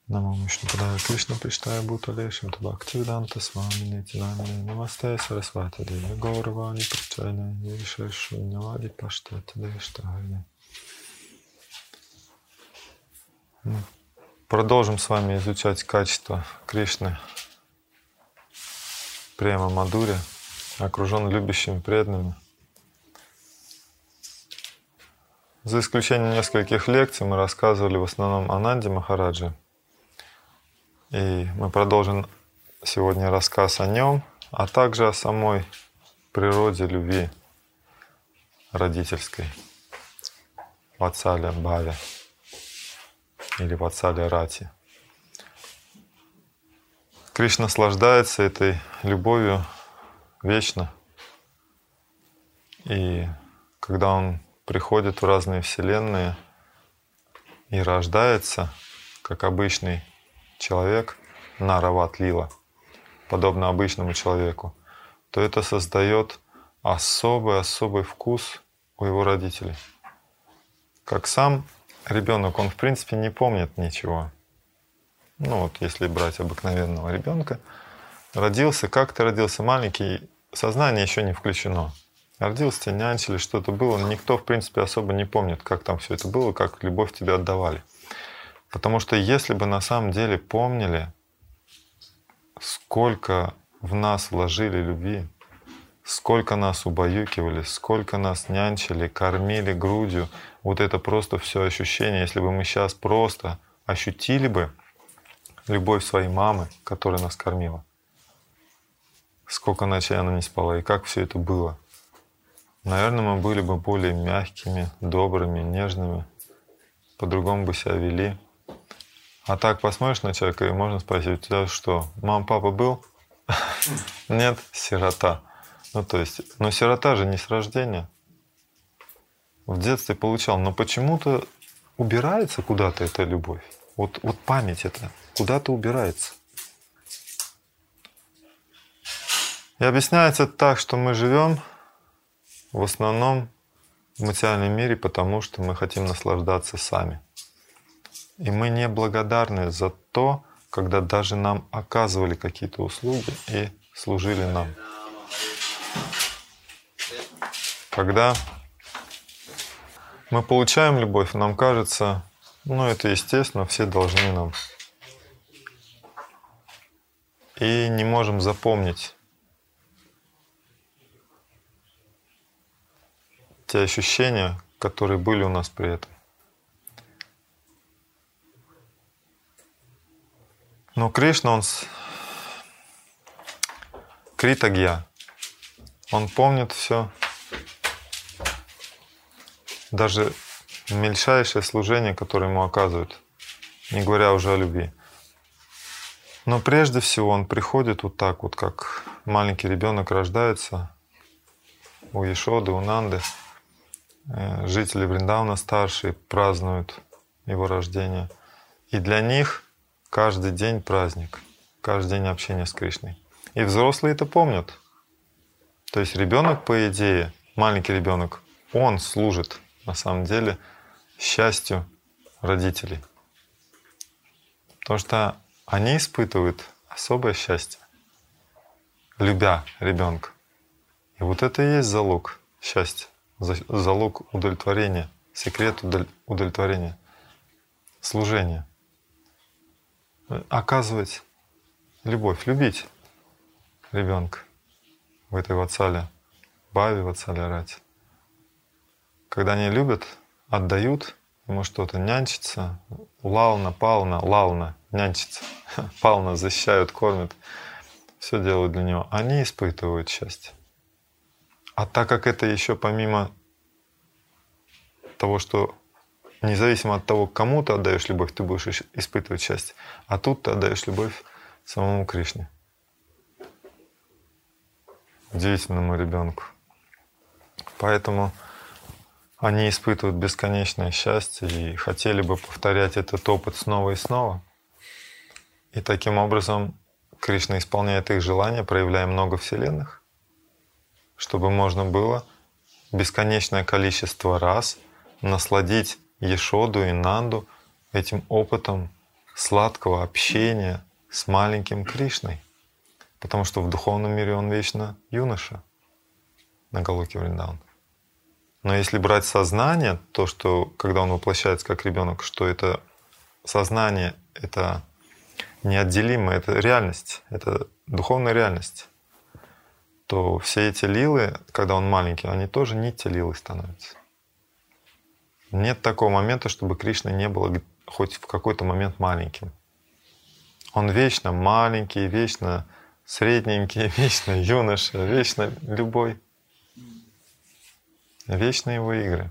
Намо Вишну Падая Кришна Приштая Бхутале Шримати Бхактивиданта Свамини Тинамини Намасте Сарасвати Деви Гауравани Причайна Вишешуньявади Паштати Дештагани. Продолжим с вами изучать качества Кришны Према Мадури, окружен любящими преданными. За исключением нескольких лекций мы рассказывали в основном о Нанде Махараджи. И мы продолжим сегодня рассказ о нем, а также о самой природе любви родительской, Ватсалия Бхави или Ватсалия Рати. Кришна наслаждается этой любовью вечно. И когда он приходит в разные вселенные и рождается, как обычный человек, Нарават Лила, подобно обычному человеку, то это создает особый вкус у его родителей. Как сам ребенок, он в принципе не помнит ничего. Ну вот если брать обыкновенного ребенка, родился, как-то родился маленький, сознание еще не включено. Родился, нянчили, что-то было, но никто в принципе особо не помнит, как там все это было, как любовь тебе отдавали. Потому что если бы на самом деле помнили, сколько в нас вложили любви, сколько нас убаюкивали, сколько нас нянчили, кормили грудью, вот это просто все ощущение, если бы мы сейчас просто ощутили бы любовь своей мамы, которая нас кормила, сколько ночей она не спала и как все это было, наверное, мы были бы более мягкими, добрыми, нежными, по-другому бы себя вели. А так посмотришь на человека, и можно спросить: у тебя что, мама, папа был? Нет, сирота. Ну то есть, но сирота же не с рождения. В детстве получал, но почему-то убирается куда-то эта любовь. Вот память эта куда-то убирается. И объясняется так, что мы живем в основном в материальном мире, потому что мы хотим наслаждаться сами. И мы не благодарны за то, когда даже нам оказывали какие-то услуги и служили нам. Когда мы получаем любовь, нам кажется, ну это естественно, все должны нам. И не можем запомнить те ощущения, которые были у нас при этом. Но Кришна, он Критагья, он помнит все, даже мельчайшее служение, которое ему оказывают, не говоря уже о любви. Но прежде всего он приходит вот так вот, как маленький ребенок рождается у Яшоды, у Нанды. Жители Вриндавана старшие празднуют его рождение. И для них каждый день праздник, каждый день общения с Кришной. И взрослые это помнят. То есть ребенок, по идее, маленький ребенок, он служит на самом деле счастью родителей. Потому что они испытывают особое счастье, любя ребенка. И вот это и есть залог счастья, залог удовлетворения, секрет удовлетворения, служения. Оказывать любовь, любить ребенка в этой Ватсале Бхави, Ватсале Рати. Когда они любят, отдают ему что-то, нянчится, лална, пална, лална, нянчится, пална, защищают, кормят, все делают для него. Они испытывают счастье. А так как это еще помимо того, что независимо от того, кому ты отдаешь любовь, ты будешь испытывать счастье. А тут ты отдаешь любовь самому Кришне, удивительному ребенку. Поэтому они испытывают бесконечное счастье и хотели бы повторять этот опыт снова и снова. И таким образом Кришна исполняет их желания, проявляя много вселенных, чтобы можно было бесконечное количество раз насладить Яшоду и Нанду этим опытом сладкого общения с маленьким Кришной. Потому что в духовном мире он вечно юноша на Галоке Вриндавана. Но если брать сознание, то, что когда он воплощается как ребенок, что это сознание, это неотделимо, это реальность, это духовная реальность, то все эти лилы, когда он маленький, они тоже нитья лилы становятся. Нет такого момента, чтобы Кришна не был хоть в какой-то момент маленьким. Он вечно маленький, вечно средненький, вечно юноша, вечно любой. Вечно его игры.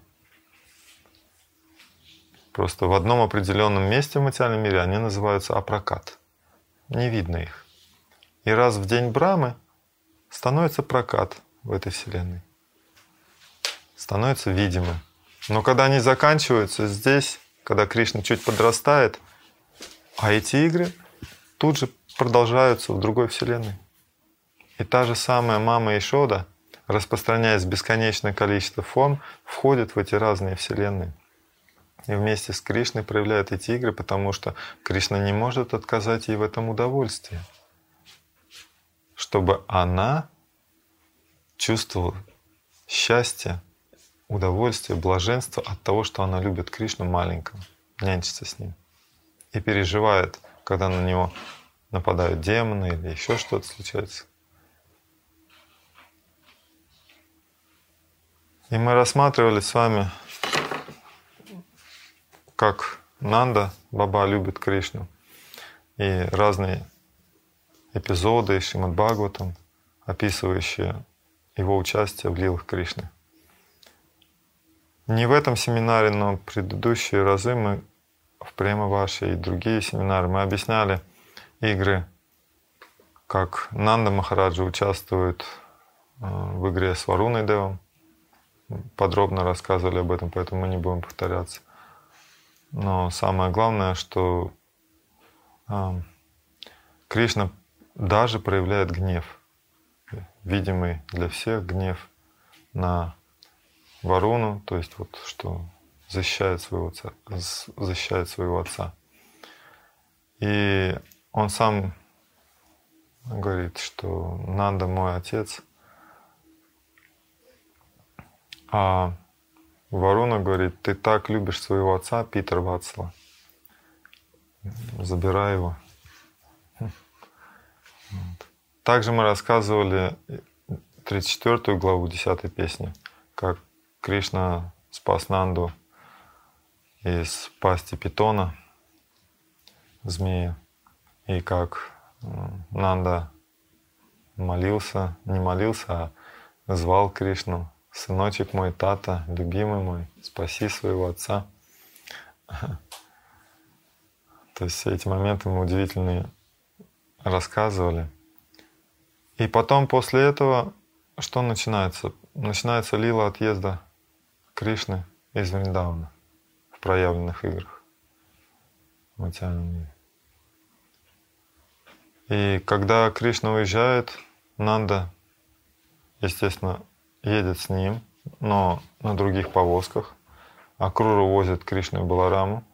Просто в одном определенном месте в материальном мире они называются апракат. Не видно их. И раз в день Брамы становится прокат в этой вселенной. Становится видимым. Но когда они заканчиваются здесь, когда Кришна чуть подрастает, а эти игры тут же продолжаются в другой вселенной. И та же самая мама Ишода, распространяясь бесконечное количество форм, входит в эти разные вселенные. И вместе с Кришной проявляет эти игры, потому что Кришна не может отказать ей в этом удовольствии. Чтобы она чувствовала счастье, удовольствие, блаженство от того, что она любит Кришну маленького, нянчится с ним. И переживает, когда на него нападают демоны или еще что-то случается. И мы рассматривали с вами, как Нанда Баба любит Кришну. И разные эпизоды из Шримад Бхагаватам, описывающие его участие в лилах Кришны. Не в этом семинаре, но предыдущие разы мы в Према Ваши и другие семинары мы объясняли игры, как Нанда Махараджа участвует в игре с Варуной Девом. Подробно рассказывали об этом, поэтому мы не будем повторяться. Но самое главное, что Кришна даже проявляет гнев, видимый для всех гнев на Варуну, то есть вот что защищает своего отца. И он сам говорит, что Нанда мой отец, а Варуна говорит, ты так любишь своего отца, Питер Ватсала, забирай его. Также мы рассказывали 34 главу 10 песни, как Кришна спас Нанду из пасти питона, змея, и как Нанда молился, не молился, а звал Кришну: «Сыночек мой, тата, любимый мой, спаси своего отца». То есть все эти моменты мы удивительные рассказывали. И потом после этого что начинается? Начинается лила отъезда Кришны из Вриндавана в проявленных играх в материальном мире. И когда Кришна уезжает, Нанда, естественно, едет с ним, но на других повозках. Акрура возит Кришну и Балараму.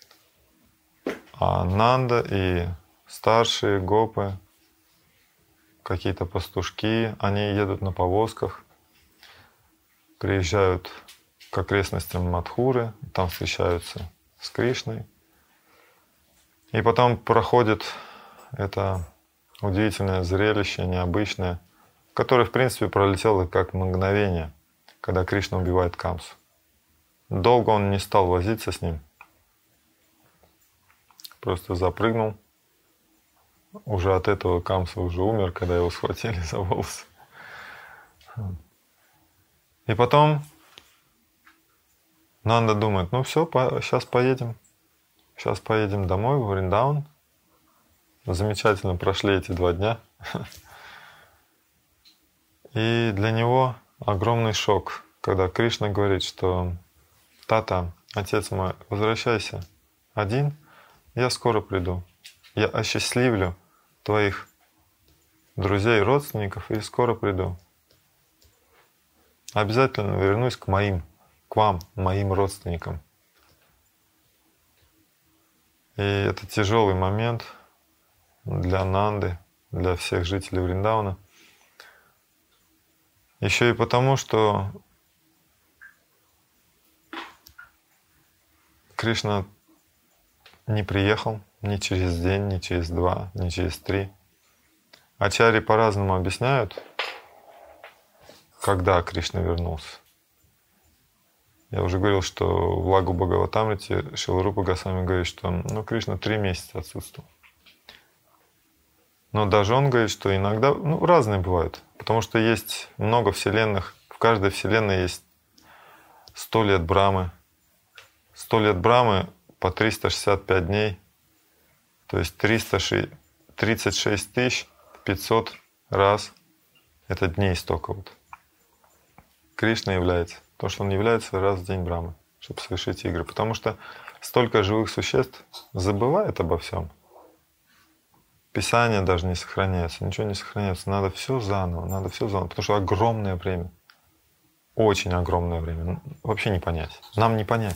А Нанда и старшие гопы, какие-то пастушки, они едут на повозках, приезжают к окрестностям Мадхуры, там встречаются с Кришной. И потом проходит это удивительное зрелище, необычное, которое, в принципе, пролетело как мгновение, когда Кришна убивает Камсу. Долго он не стал возиться с ним, просто запрыгнул. Уже от этого Камса уже умер, когда его схватили за волосы. И потом Нанда думает, ну все, сейчас поедем. Сейчас поедем домой, в Вриндаван. Замечательно прошли эти 2 дня. И для него огромный шок, когда Кришна говорит, что «Тата, отец мой, возвращайся один, я скоро приду. Я осчастливлю твоих друзей, родственников и скоро приду. Обязательно вернусь к вам, моим родственникам». И это тяжелый момент для Нанды, для всех жителей Вриндауна. Еще и потому, что Кришна не приехал ни через день, ни через два, ни через три. Ачарьи по-разному объясняют, когда Кришна вернулся. Я уже говорил, что в Лагу Бхагаватамрите Шрила Рупа Госвами говорит, что Кришна 3 месяца отсутствовал. Но даже он говорит, что иногда разные бывают. Потому что есть много вселенных. В каждой вселенной есть 100 лет Брамы. 100 лет Брамы по 365 дней. То есть 36 500 раз. Это дней столько вот. Кришна является. То, что он является раз в день Брамы, чтобы совершить игры. Потому что столько живых существ забывает обо всем. Писание даже не сохраняется, ничего не сохраняется. Надо все заново, потому что огромное время. Очень огромное время. Вообще не понять. Нам не понять.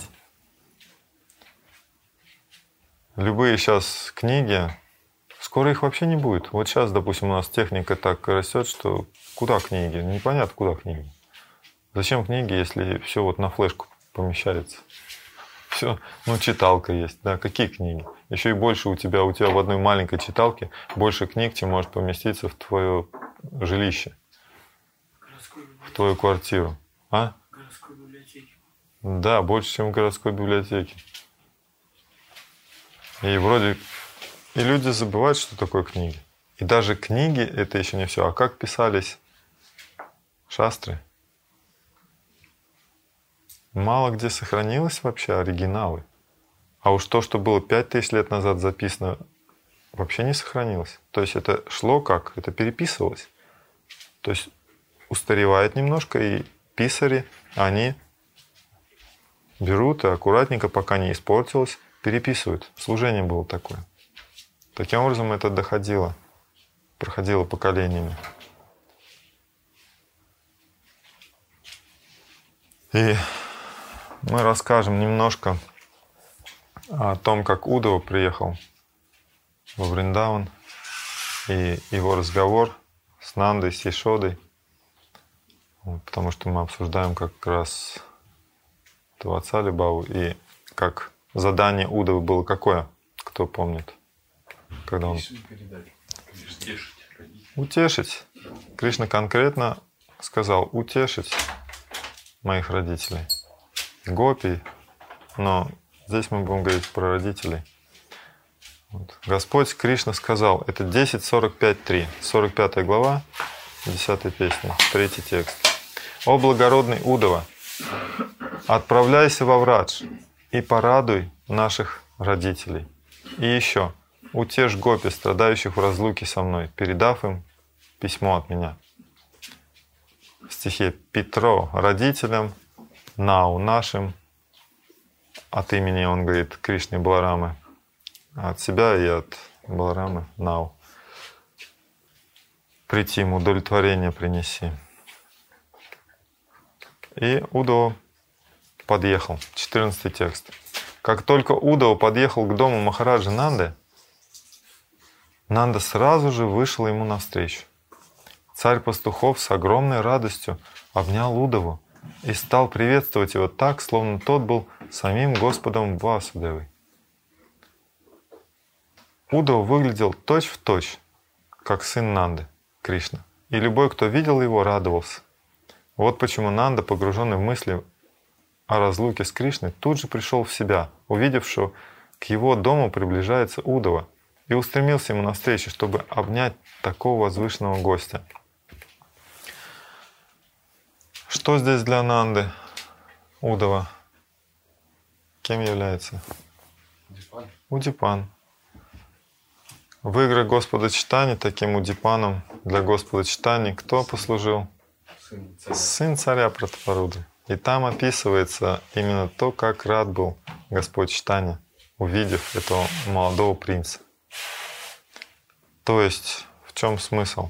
Любые сейчас книги, скоро их вообще не будет. Вот сейчас, допустим, у нас техника так растет, что куда книги? Непонятно, куда книги. Зачем книги, если все вот на флешку помещается? Все, читалка есть, да, какие книги? Еще и больше у тебя в одной маленькой читалке больше книг, чем может поместиться в твое жилище, в твою квартиру. А? Городской библиотеки. Да, больше, чем в городской библиотеке. И вроде и люди забывают, что такое книги. И даже книги — это еще не все. А как писались шастры? Мало где сохранилось вообще оригиналы. А уж то, что было 5000 лет назад записано, вообще не сохранилось. То есть это шло как? Это переписывалось. То есть устаревает немножко, и писари, они берут и аккуратненько, пока не испортилось, переписывают. Служение было такое. Таким образом это доходило, проходило поколениями. И мы расскажем немножко о том, как Удава приехал во Вриндаван и его разговор с Нандой, с Яшодой. Потому что мы обсуждаем как раз Ватсали Баву, и как задание Удавы было какое, кто помнит? Когда он... Утешить. Кришна конкретно сказал утешить моих родителей. Гопи, но здесь мы будем говорить про родителей. Господь Кришна сказал, это 10.45.3, 45 глава, 10 песня, 3 текст. «О благородный Удава, отправляйся во Врадж и порадуй наших родителей. И еще, утешь гопи, страдающих в разлуке со мной, передав им письмо от меня». В стихе Петро родителям, Нау нашим, от имени он говорит Кришны и Баларамы, а от себя и от Баларамы Нау. Прийти ему удовлетворение принеси. И Удава подъехал. 14 текст. Как только Удава подъехал к дому Махараджи Нанды, Нанда сразу же вышел ему навстречу. Царь пастухов с огромной радостью обнял Удаву и стал приветствовать его так, словно тот был самим Господом Васудевой. Удава выглядел точь-в-точь, как сын Нанды, Кришна. И любой, кто видел его, радовался. Вот почему Нанда, погруженный в мысли о разлуке с Кришной, тут же пришел в себя, увидев, что к его дому приближается Удава, и устремился ему навстречу, чтобы обнять такого возвышенного гостя. Что здесь для Нанды, Удава? Кем является? Удипан. Удипан. В играх Господа Чайтаньи таким Удипаном для Господа Чайтаньи кто послужил? Сын царя Пратапарудры. И там описывается именно то, как рад был Господь Чайтанья, увидев этого молодого принца. То есть, в чем смысл?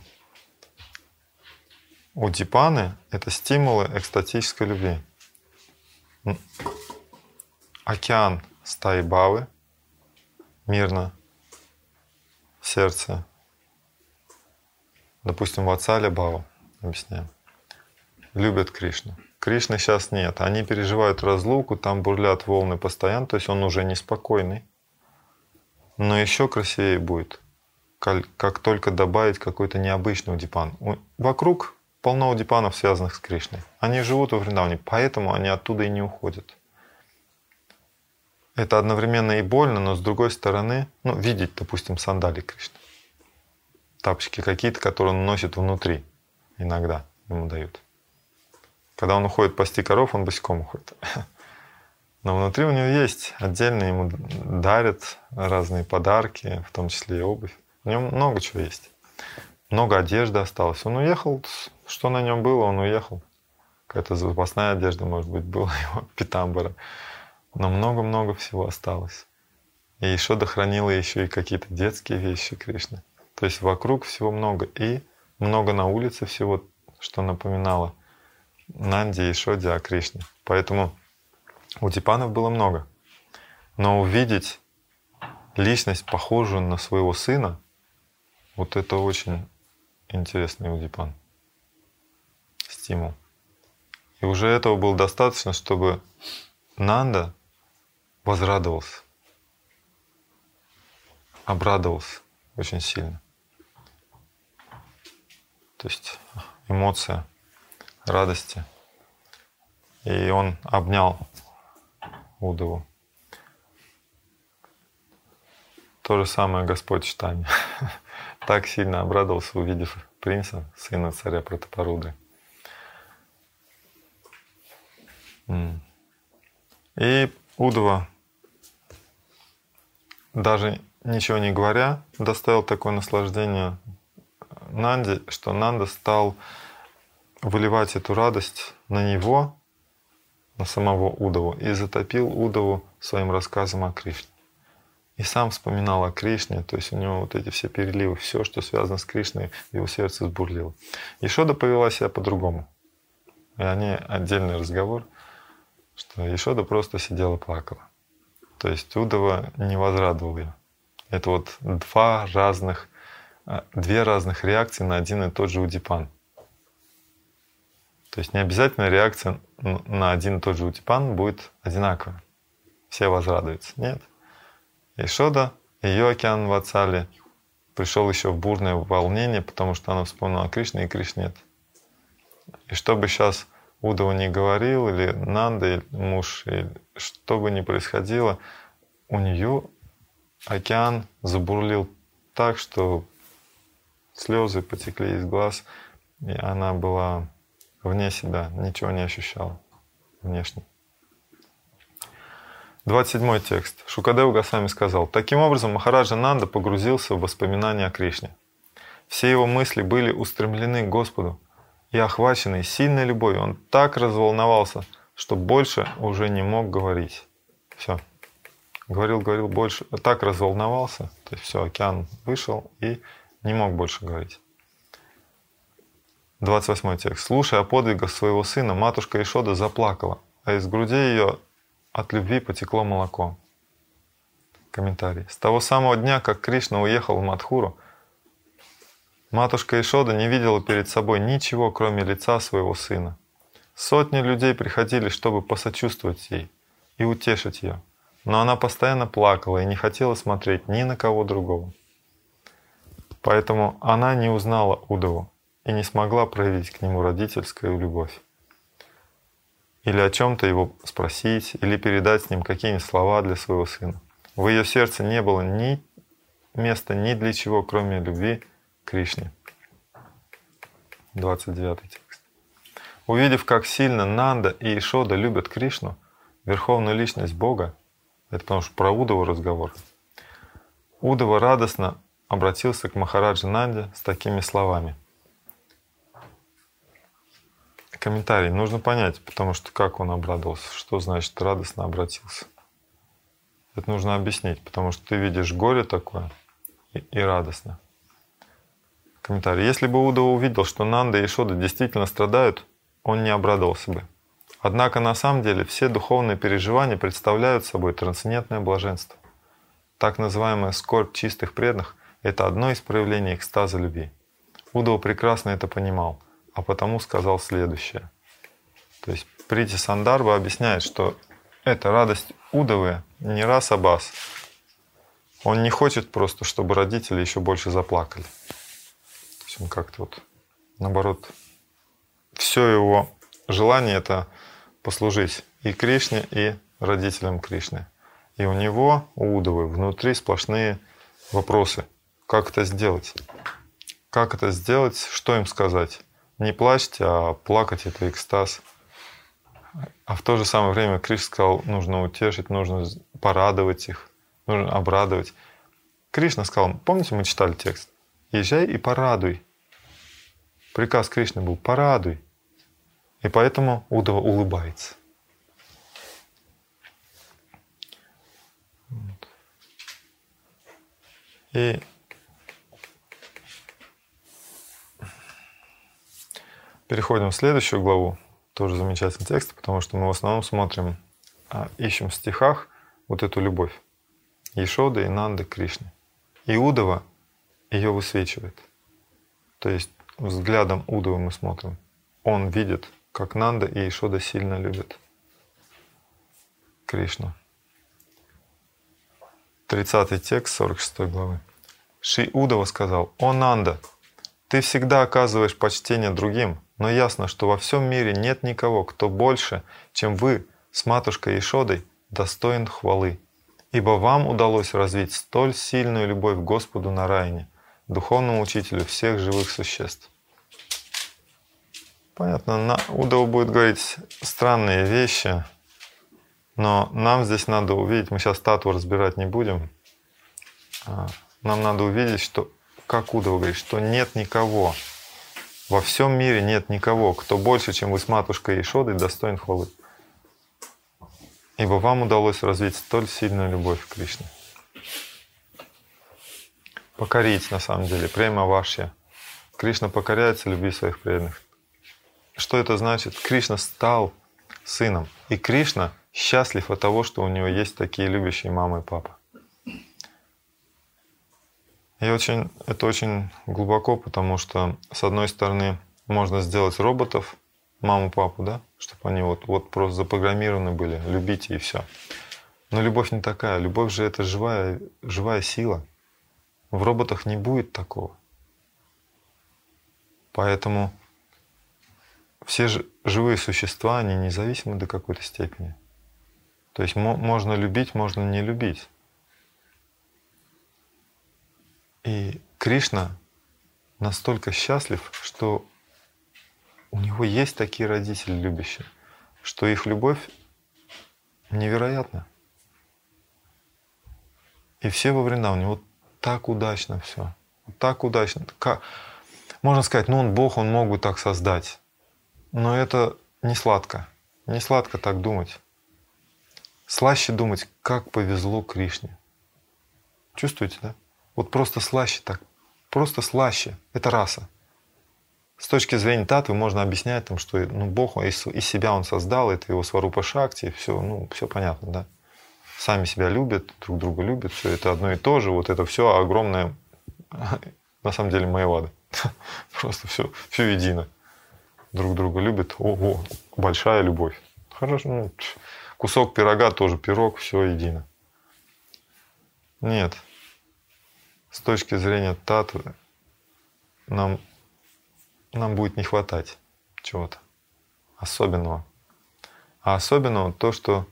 Удипаны — это стимулы экстатической любви. Океан стаи Бавы мирно в сердце. Допустим, Ватсаля Бхава, объясняем, любят Кришну. Кришны сейчас нет. Они переживают разлуку, там бурлят волны постоянно, то есть он уже неспокойный. Но еще красивее будет, как только добавить какой-то необычный удипан. Вокруг полно удипанов, связанных с Кришной. Они живут во Вриндаване, поэтому они оттуда и не уходят. Это одновременно и больно, но с другой стороны, видеть, допустим, сандали Кришны. Тапочки какие-то, которые он носит внутри. Иногда ему дают. Когда он уходит пасти коров, он босиком уходит. Но внутри у него есть отдельно, ему дарят разные подарки, в том числе и обувь. У него много чего есть. Много одежды осталось. Он уехал, что на нем было, он уехал. Какая-то запасная одежда, может быть, была его, питамбара. Но много-много всего осталось. И Ешода хранила еще и какие-то детские вещи Кришны. То есть вокруг всего много. И много на улице всего, что напоминало Нанде и Ешоде о Кришне. Поэтому удипанов было много. Но увидеть личность, похожую на своего сына, вот это очень интересный удипан. Стимул. И уже этого было достаточно, чтобы Нанда возрадовался, обрадовался очень сильно. То есть эмоция радости. И он обнял Удаву. То же самое Господь Чайтанья. Так сильно обрадовался, увидев принца, сына царя Пратапарудры. И Удава, даже ничего не говоря, доставил такое наслаждение Нанде, что Нанда стал выливать эту радость на него, на самого Удаву, и затопил Удаву своим рассказом о Кришне. И сам вспоминал о Кришне, то есть у него вот эти все переливы, все, что связано с Кришной, в его сердце сбурлило. Ешода повела себя по-другому. И они отдельный разговор, что Ешода просто сидела плакала. То есть Удава не возрадовал ее. Это вот две разных реакции на один и тот же удипан. То есть не обязательно реакция на один и тот же удипан будет одинаковая. Все возрадуются. Нет. Ешода, ее океан Ватсали пришел еще в бурное волнение, потому что она вспомнила о Кришне, и Кришны нет. И что бы сейчас Удава не говорил, или Нанда, или муж, или что бы ни происходило, у нее океан забурлил так, что слезы потекли из глаз, и она была вне себя, ничего не ощущала внешне. 27 текст. Шукадева Госвами сказал: «Таким образом, Махараджа Нанда погрузился в воспоминания о Кришне. Все его мысли были устремлены к Господу, и охваченный сильной любовью, он так разволновался, что больше уже не мог говорить». Все. Говорил больше, так разволновался, то есть все, океан вышел и не мог больше говорить. 28 текст. «Слушая о подвигах своего сына, матушка Ешода заплакала, а из груди ее от любви потекло молоко». Комментарий. С того самого дня, как Кришна уехал в Мадхуру, матушка Ешода не видела перед собой ничего, кроме лица своего сына. Сотни людей приходили, чтобы посочувствовать ей и утешить ее, но она постоянно плакала и не хотела смотреть ни на кого другого. Поэтому она не узнала Удаву и не смогла проявить к нему родительскую любовь. Или о чем-то его спросить, или передать с ним какие-нибудь слова для своего сына. В ее сердце не было ни места ни для чего, кроме любви к Кришне. 29 текст. Увидев, как сильно Нанда и Ешода любят Кришну, верховную личность Бога, это потому что про Удаву разговор, Удава радостно обратился к Махараджи Нанде с такими словами. Комментарий. Нужно понять, потому что как он обрадовался, что значит радостно обратился. Это нужно объяснить, потому что ты видишь горе такое и радостно. Комментарий. Если бы Удава увидел, что Нанда и Ешода действительно страдают, он не обрадовался бы. Однако на самом деле все духовные переживания представляют собой трансцендентное блаженство. Так называемая скорбь чистых преданных — это одно из проявлений экстаза любви. Удава прекрасно это понимал, а потому сказал следующее. То есть Прити Сандарба объясняет, что эта радость Удавы не раса бас. Он не хочет просто, чтобы родители еще больше заплакали. То есть он как-то вот, наоборот, все его желание — это послужить и Кришне, и родителям Кришны. И у него, у Удавы, внутри сплошные вопросы. Как это сделать? Как это сделать? Что им сказать? Не плачьте, а плакать — это экстаз. А в то же самое время Кришна сказал, нужно утешить, нужно порадовать их, нужно обрадовать. Кришна сказал, помните, мы читали текст? Езжай и порадуй. Приказ Кришны был порадуй. И поэтому Удава улыбается. И переходим в следующую главу. Тоже замечательный текст, потому что мы в основном смотрим, ищем в стихах вот эту любовь Яшоды и Нанды к Кришне. И Удава ее высвечивает. То есть взглядом Удавы мы смотрим. Он видит, как Нанда и Яшода сильно любят Кришну. 30-й текст 46 главы. Шри Удава сказал: «О Нанда, ты всегда оказываешь почтение другим, но ясно, что во всем мире нет никого, кто больше, чем вы с матушкой Яшодой, достоин хвалы. Ибо вам удалось развить столь сильную любовь к Господу Нараяне, духовному учителю всех живых существ». Понятно, Удава будет говорить странные вещи, но нам здесь надо увидеть, мы сейчас татву разбирать не будем, нам надо увидеть, что, как Удава говорит, что нет никого, во всем мире нет никого, кто больше, чем вы с матушкой Яшодой, достоин хвалы. Ибо вам удалось развить столь сильную любовь к Кришне. Покорить, на самом деле, према вашья. Кришна покоряется любви своих преданных. Что это значит? Кришна стал сыном. И Кришна счастлив от того, что у него есть такие любящие мама и папа. И это очень глубоко, потому что, с одной стороны, можно сделать роботов, маму, папу, да, чтобы они вот просто запрограммированы были, любите и все. Но любовь не такая. Любовь же это живая сила. В роботах не будет такого. Поэтому все живые существа, они независимы до какой-то степени. То есть можно любить, можно не любить. И Кришна настолько счастлив, что у него есть такие родители любящие, что их любовь невероятна. И все во Вриндаване, вот так удачно все, вот так удачно. Можно сказать, ну он Бог, он мог бы так создать. Но это не сладко. Не сладко так думать. Слаще думать, как повезло Кришне. Чувствуете, да? Вот просто слаще так. Просто слаще. Это раса. С точки зрения татвы можно объяснять, там, что Бог из себя он создал, это его сварупа шакти, все, все понятно, да? Сами себя любят, друг друга любят, все это одно и то же, вот это все огромное, на самом деле, майявада. Просто все едино. Друг друга любят, ого, большая любовь. Хорошо, кусок пирога тоже пирог, все едино. Нет. С точки зрения татвы нам будет не хватать чего-то особенного. А особенного то, что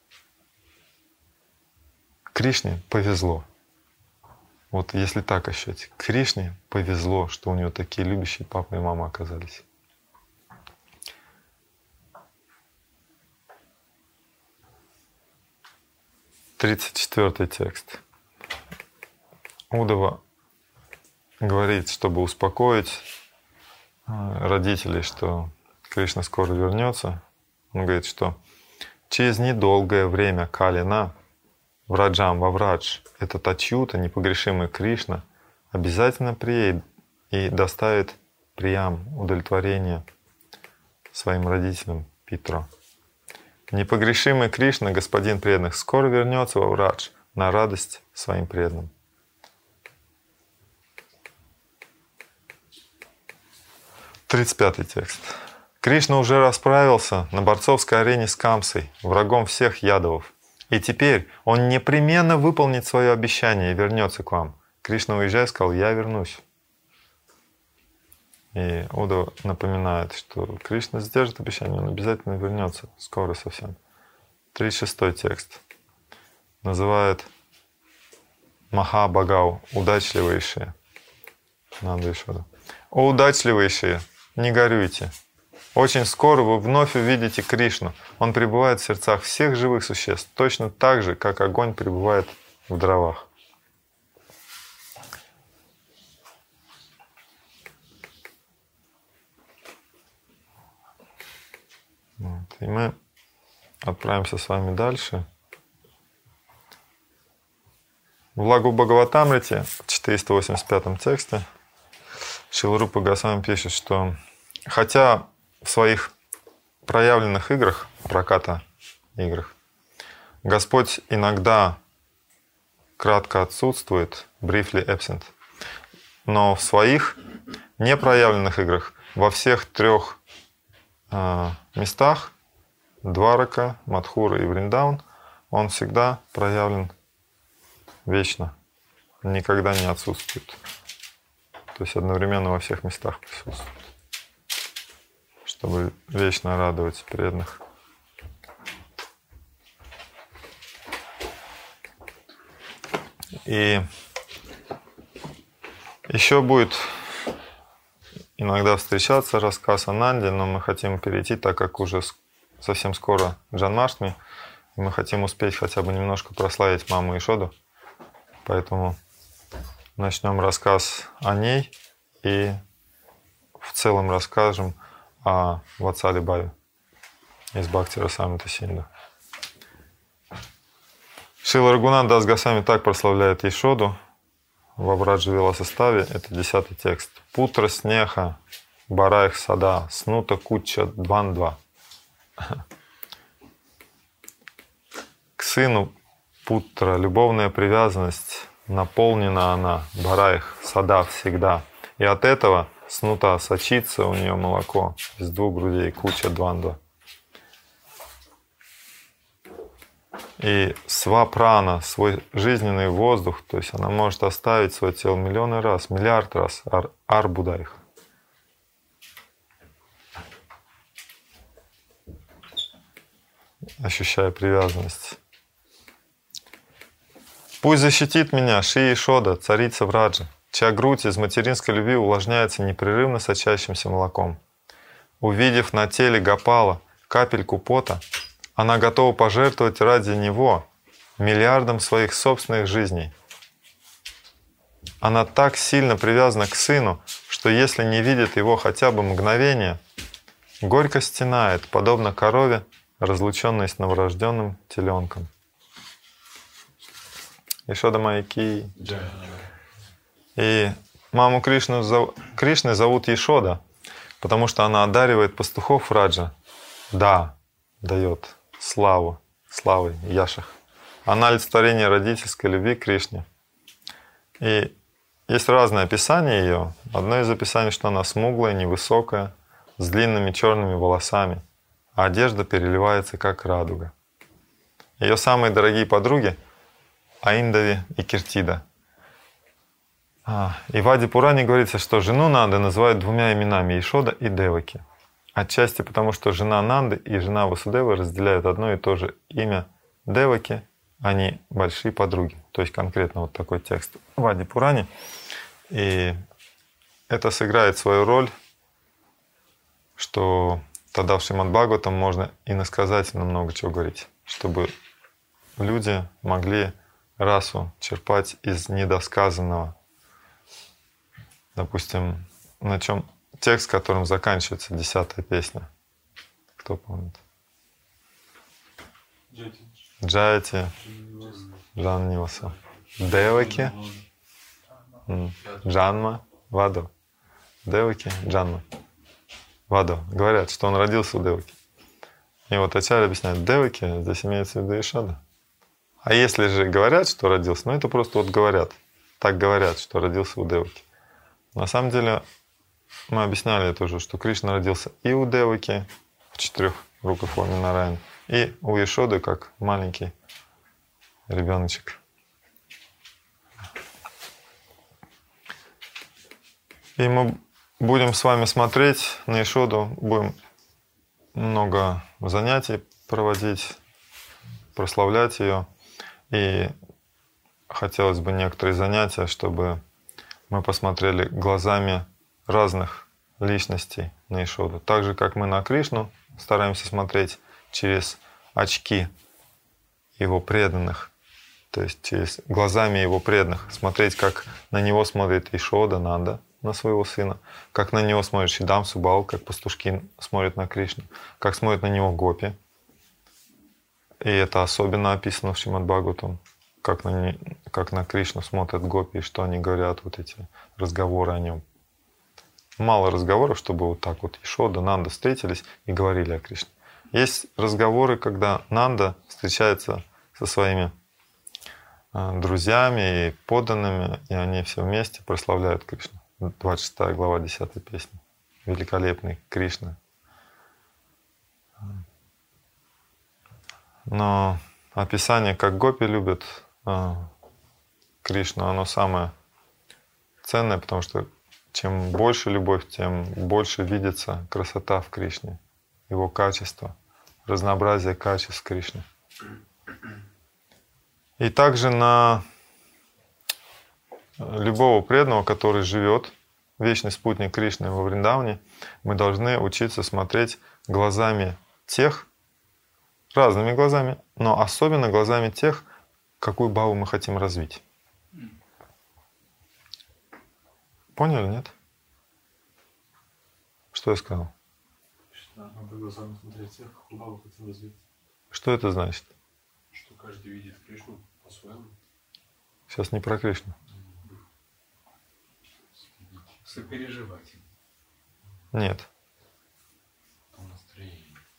Кришне повезло. Вот если так ощутить, Кришне повезло, что у него такие любящие папа и мама оказались. Тридцать 34-й текст. Удава говорит, чтобы успокоить родителей, что Кришна скоро вернется. Он говорит, что через недолгое время Калина Враджам во Врадж, этот Ачюта, непогрешимый Кришна, обязательно приедет и доставит приям, удовлетворение своим родителям Питро. Непогрешимый Кришна, господин преданных, скоро вернется во Врадж, на радость своим преданным. 35-й текст. Кришна уже расправился на борцовской арене с Камсой, врагом всех ядовов. И теперь он непременно выполнит свое обещание и вернется к вам. Кришна, уезжая, сказал: «Я вернусь». И Уддхава напоминает, что Кришна сдержит обещание, он обязательно вернется скоро совсем. 36-й текст. Называет Махабхагау, удачливейшие. Надо еще. О, удачливейшие, не горюйте. Очень скоро вы вновь увидите Кришну. Он пребывает в сердцах всех живых существ, точно так же, как огонь пребывает в дровах. Вот. И мы отправимся с вами дальше. В Лагу Бхагаватамрите, в 485 тексте, Шрила Рупа Госвами пишет, что хотя в своих проявленных играх, проката играх, Господь иногда кратко отсутствует, briefly absent, но в своих непроявленных играх во всех трех местах, Дварака, Мадхура и Вриндаун, он всегда проявлен вечно, никогда не отсутствует. То есть одновременно во всех местах присутствует, чтобы вечно радовать преданных. И еще будет иногда встречаться рассказ о Нанде, но мы хотим перейти, так как уже совсем скоро Джанмаштми, и мы хотим успеть хотя бы немножко прославить маму Ишоду. Поэтому начнем рассказ о ней и в целом расскажем о Ватсале Бхаве из Бхакти Расамрита Синду. Шрила Рагунат Дас Госвами так прославляет Ишоду в Абраджа Виласа составе. Это 10-й текст. Путра снеха бараях сада снута куча двандва. К сыну Путра любовная привязанность, наполнена она бараях сада всегда. И от этого снута сочится у нее молоко из двух грудей, куча двандва. И свапрана, свой жизненный воздух, то есть она может оставить свое тело миллионы раз, миллиард раз, арбудайх. Ощущая привязанность. Пусть защитит меня Шри Ишода, царица Враджи, чья грудь из материнской любви увлажняется непрерывно сочащимся молоком. Увидев на теле Гопала капельку пота, она готова пожертвовать ради него миллиардом своих собственных жизней. Она так сильно привязана к сыну, что если не видит его хотя бы мгновение, горько стенает, подобно корове, разлученной с новорожденным теленком. Ишода Майки. И маму Кришны зовут Ишода, потому что она одаривает пастухов Раджа. Да, дает славой Яшах. Она олицетворение родительской любви к Кришне. И есть разные описания ее. Одно из описаний, что она смуглая, невысокая, с длинными черными волосами, а одежда переливается, как радуга. Ее самые дорогие подруги — Аиндави и Киртида. И в Ади Пуране говорится, что жену Нанды называют двумя именами — Ишода и Деваки. Отчасти потому, что жена Нанды и жена Васудевы разделяют одно и то же имя Деваки, они большие подруги. То есть конкретно вот такой текст в Ади Пуране. И это сыграет свою роль, что тогда в Шримад Бхагаватам можно иносказательно много чего говорить, чтобы люди могли расу черпать из недосказанного. Допустим, на чем текст, которым заканчивается 10-я песня. Кто помнит? Джаяти Джанниваса. Деваки Джанма Ваду. Деваки Джанма Ваду. Говорят, что он родился у Деваки. И вот Ачарья объясняет, Деваки, здесь имеется в виду Ишода. А если же говорят, что родился, ну это просто вот говорят. Так говорят, что родился у Деваки. На самом деле мы объясняли это уже, что Кришна родился и у Деваки в четырехрукой форме Нараяна, и у Ешоды как маленький ребеночек. И мы будем с вами смотреть на Ешоду, будем много занятий проводить, прославлять ее. И хотелось бы некоторые занятия, чтобы мы посмотрели глазами разных личностей на Ешоду. Так же, как мы на Кришну стараемся смотреть через очки его преданных, то есть через глазами его преданных, смотреть, как на него смотрит Ешода, Нанда, на своего сына, как на него смотрит Шидам Субал, как пастушки смотрят на Кришну, как смотрят на него гопи. И это особенно описано в Шримад Бхагаватам, как на Кришну смотрят гопи, и что они говорят, вот эти разговоры о нем. Мало разговоров, чтобы вот так вот Ешода, Нанда встретились и говорили о Кришне. Есть разговоры, когда Нанда встречается со своими друзьями и подданными, и они все вместе прославляют Кришну. 26 глава, 10 песня. Великолепный Кришна. Но описание, как гопи любят Кришну, оно самое ценное, потому что чем больше любовь, тем больше видится красота в Кришне, его качество, разнообразие качеств Кришны. И также на любого преданного, который живет, вечный спутник Кришны во Вриндаване, мы должны учиться смотреть глазами тех, разными глазами, но особенно глазами тех, какую бхаву мы хотим развить. Поняли, нет? Что я сказал? Надо глазами смотреть тех, какую бхаву хотим развить. Что это значит? Что каждый видит Кришну по-своему. Сейчас не про Кришну. Сопереживать. Нет. По настроению.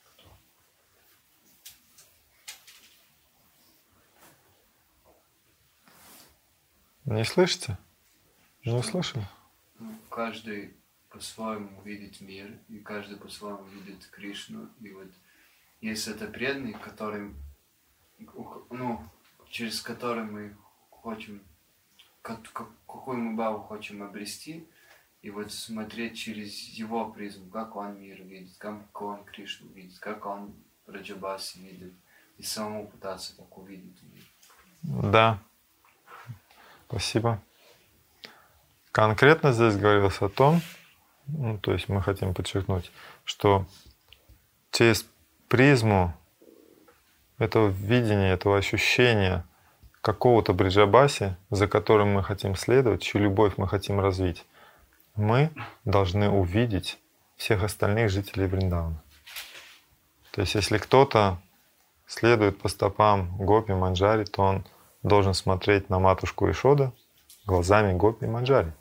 Не слышите? Не услышали? Ну, каждый по-своему видит мир, и каждый по-своему видит Кришну. И вот есть это преданный, которым, ну, через который мы хотим, какую мы бхаву хотим обрести, и вот смотреть через его призму, как он мир видит, как он Кришну видит, как он Раджабаси видит, и самому пытаться так увидеть мир. Да. Спасибо. Конкретно здесь говорилось о том, ну, то есть мы хотим подчеркнуть, что через призму этого видения, этого ощущения какого-то Бриджабаси, за которым мы хотим следовать, чью любовь мы хотим развить, мы должны увидеть всех остальных жителей Вриндавана. То есть если кто-то следует по стопам Гопи Манджари, то он должен смотреть на матушку Ешода глазами Гопи Манджари.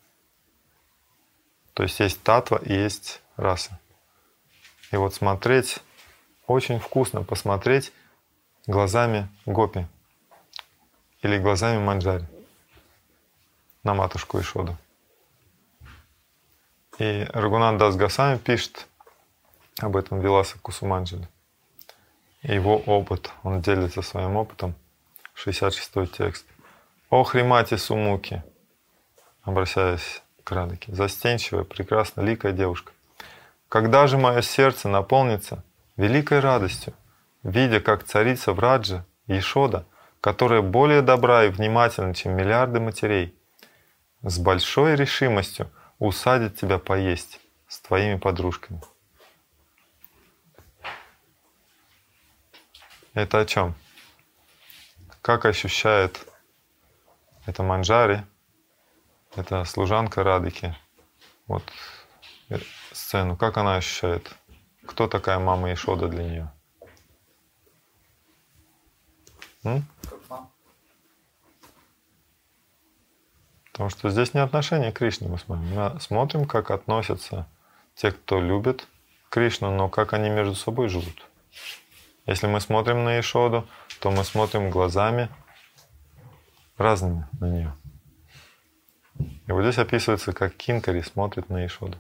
То есть есть татва и есть раса. И вот смотреть, очень вкусно посмотреть глазами Гопи или глазами Манджари на матушку Ешоду. И Рагунат Дас Госвами пишет об этом в Виласа Кусуманджали. Его опыт, он делится своим опытом. 66-й текст. «О Хримати Сумуки», обращаясь к Радхике, застенчивая, прекрасно ликая девушка, «когда же мое сердце наполнится великой радостью, видя, как царица Враджа, Ешода, которая более добра и внимательна, чем миллиарды матерей, с большой решимостью усадит тебя поесть с твоими подружками». Это о чем? Как ощущает это Манджари, это служанка Радхики, вот сцену, как она ощущает? Кто такая мама Ешода для нее? Потому что здесь не отношение к Кришне мы смотрим. Мы смотрим, как относятся те, кто любит Кришну, но как они между собой живут. Если мы смотрим на Ешоду, то мы смотрим глазами разными на нее. И вот здесь описывается, как Кинкари смотрит на Ешоду.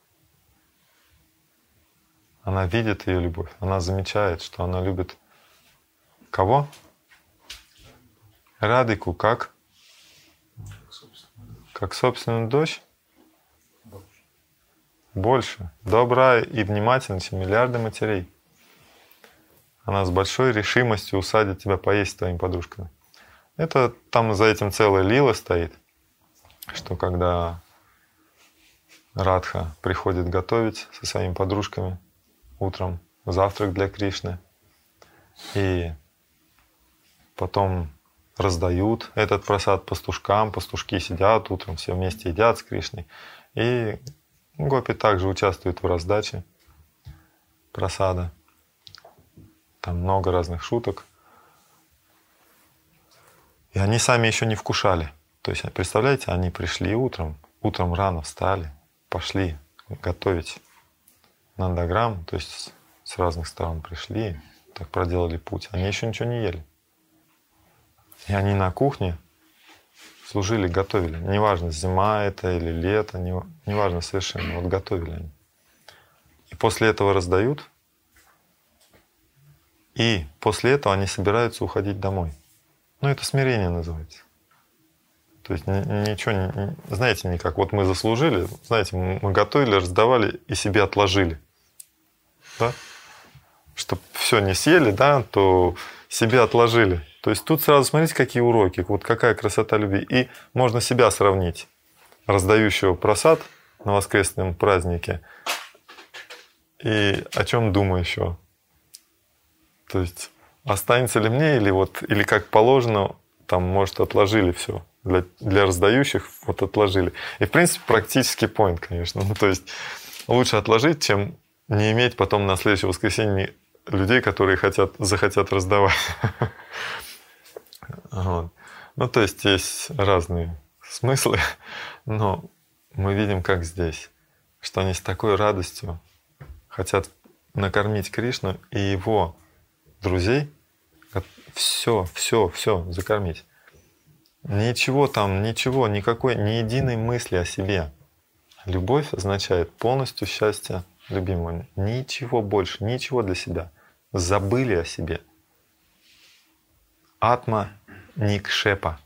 Она видит ее любовь, она замечает, что она любит кого? Радику как собственную дочь? Больше. Добрая и внимательна, чем миллиарды матерей. Она с большой решимостью усадит тебя поесть с твоими подружками. Это там за этим целая лила стоит, что когда Радха приходит готовить со своими подружками утром завтрак для Кришны, и потом раздают этот прасад пастушкам, пастушки сидят утром, все вместе едят с Кришной, и гопи также участвуют в раздаче прасада. Там много разных шуток. И они сами еще не вкушали. То есть, представляете, они пришли утром рано встали, пошли готовить нандаграм, то есть с разных сторон пришли, так проделали путь. Они еще ничего не ели. И они на кухне служили, готовили. Неважно, зима это или лето, неважно совершенно. Вот готовили они. И после этого раздают. И после этого они собираются уходить домой. Ну, это смирение называется. То есть ничего, знаете, не как вот мы заслужили, знаете, мы готовили, раздавали и себе отложили. Да? Чтобы все не съели, да, то себе отложили. То есть тут сразу смотрите, какие уроки, вот какая красота любви. И можно себя сравнить, раздающего прасад на воскресном празднике, и о чем думающего. То есть останется ли мне, или как положено, там, может, отложили все. Для раздающих вот отложили. И, в принципе, практический поинт, конечно. Ну, то есть лучше отложить, чем не иметь потом на следующее воскресенье людей, которые захотят раздавать. Вот. Ну, то есть есть разные смыслы, но мы видим, как здесь, что они с такой радостью хотят накормить Кришну и его друзей, все закормить. Ничего, никакой, ни единой мысли о себе. Любовь означает полностью счастье любимого. Ничего больше, ничего для себя. Забыли о себе. Атма никшепа.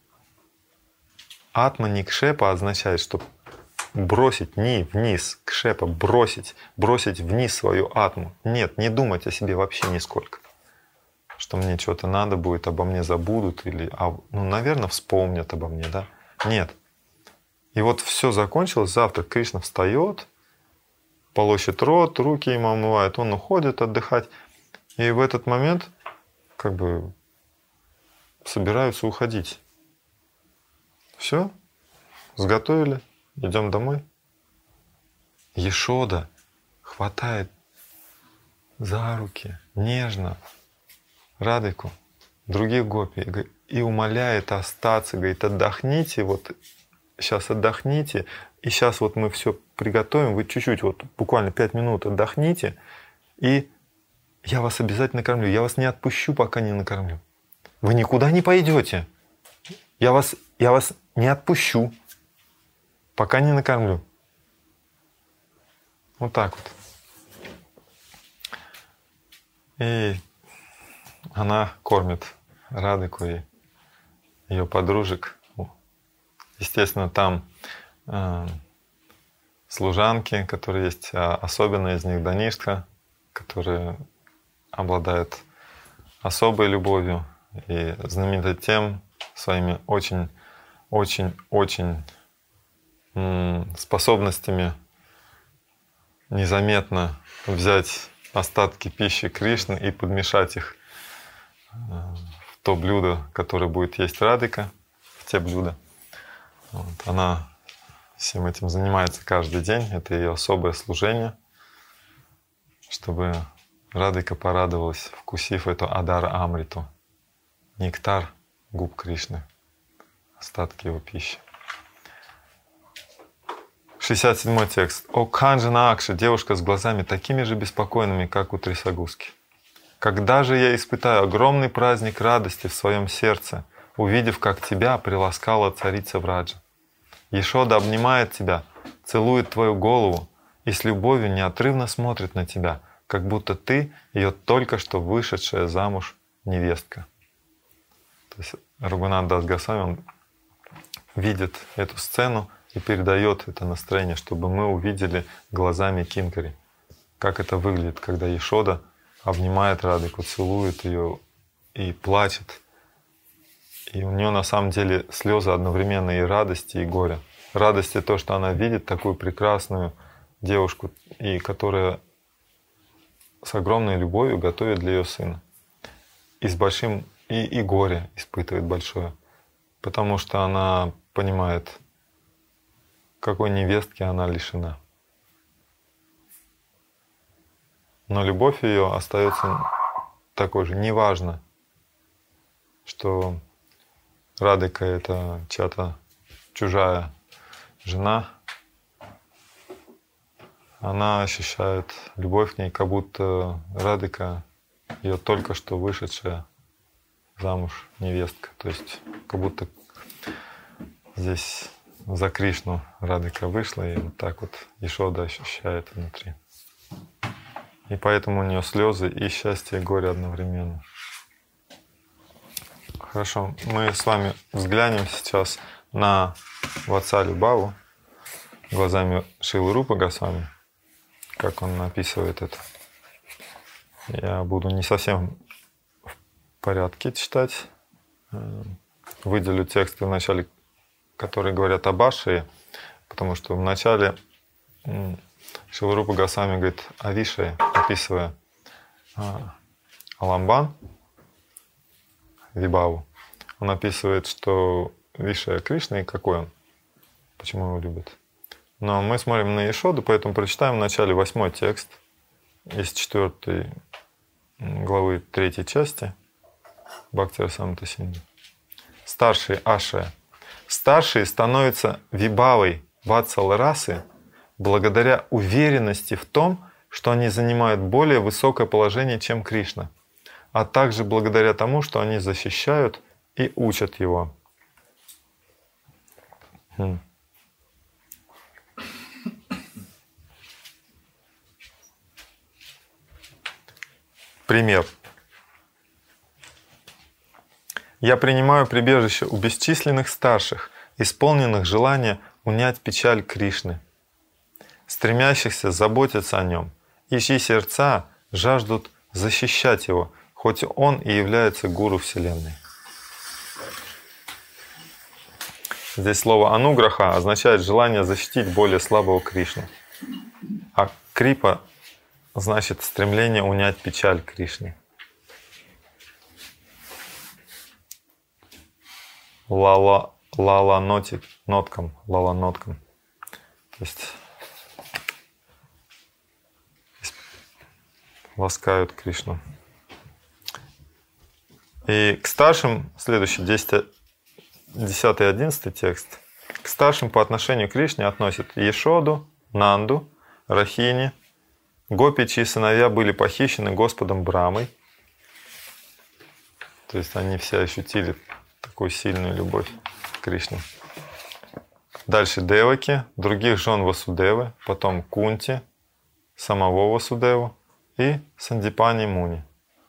Атма никшепа означает, что бросить вниз, кшепа, бросить вниз свою атму. Нет, не думать о себе вообще нисколько. Что мне что-то надо будет, обо мне забудут, или, наверное, вспомнят обо мне, да? Нет. И вот все закончилось, завтра Кришна встает, полощет рот, руки ему омывает, он уходит отдыхать. И в этот момент как бы собираются уходить. Все, сготовили, идем домой. Ешода хватает за руки нежно Радику, других гопи, и умоляет остаться, говорит, отдохните, вот сейчас отдохните, и сейчас вот мы все приготовим, вы чуть-чуть, вот буквально 5 минут отдохните, и я вас обязательно накормлю, я вас не отпущу, пока не накормлю. Вы никуда не пойдете, я вас не отпущу, пока не накормлю. Вот так вот. И она кормит Радику и ее подружек. Естественно, там служанки, которые есть, а особенно из них Даништха, которые обладают особой любовью и знамениты тем своими очень способностями незаметно взять остатки пищи Кришны и подмешать их в то блюдо, которое будет есть Радика, в те блюда. Вот. Она всем этим занимается каждый день. Это ее особое служение, чтобы Радика порадовалась, вкусив эту Адара Амриту, нектар губ Кришны, остатки его пищи. 67 текст. «О Канджана Акша, девушка с глазами такими же беспокойными, как у Трисагуски». Когда же я испытаю огромный праздник радости в своем сердце, увидев, как тебя приласкала царица Враджа? Ешода обнимает тебя, целует твою голову и с любовью неотрывно смотрит на тебя, как будто ты ее только что вышедшая замуж невестка. То есть Рагунат Дас Госвами, он видит эту сцену и передает это настроение, чтобы мы увидели глазами Кинкари, как это выглядит, когда Ешода обнимает Радхику, целует ее и плачет. И у нее на самом деле слезы одновременно и радости, и горя. Радости то, что она видит такую прекрасную девушку, и которая с огромной любовью готовит для ее сына. И с большим и горе испытывает большое, потому что она понимает, какой невестки она лишена. Но любовь ее остается такой же. Неважно, что Радхика — это чья-то чужая жена, она ощущает любовь к ней, как будто Радхика ее только что вышедшая замуж невестка. То есть как будто здесь за Кришну Радхика вышла, и вот так вот Ешода ощущает внутри. И поэтому у нее слезы и счастье, и горе одновременно. Хорошо, мы с вами взглянем сейчас на Ватсалию Баву глазами Шрилы Рупы Госвами, как он описывает это. Я буду не совсем в порядке читать. Выделю тексты в начале, которые говорят об Ашее, потому что в начале Шрила Рупа Госвами говорит о Вишае, описывая Аламбан, Вибаву. Он описывает, что Вишая Кришна и какой он, почему его любят. Но мы смотрим на Ешоду, поэтому прочитаем в начале 8 текст из 4 главы 3 части Бхакти-расамрита Синду. Старший Ашая. Старшие становятся Вибавой Ватсала расы благодаря уверенности в том, что они занимают более высокое положение, чем Кришна, а также благодаря тому, что они защищают и учат его. Пример. Я принимаю прибежище у бесчисленных старших, исполненных желания унять печаль Кришны, стремящихся заботиться о нем, и чьи сердца жаждут защищать его, хоть он и является гуру Вселенной. Здесь слово «ануграха» означает желание защитить более слабого Кришну, а крипа значит стремление унять печаль Кришны. Ноткам. То есть ласкают Кришну. И к старшим, следующий 10 и 11 текст, к старшим по отношению к Кришне относят Ешоду, Нанду, Рахини, гопи, чьи сыновья были похищены Господом Брамой. То есть они все ощутили такую сильную любовь к Кришне. Дальше Деваки, других жен Васудевы, потом Кунти, самого Васудеву и Сандипани Муни.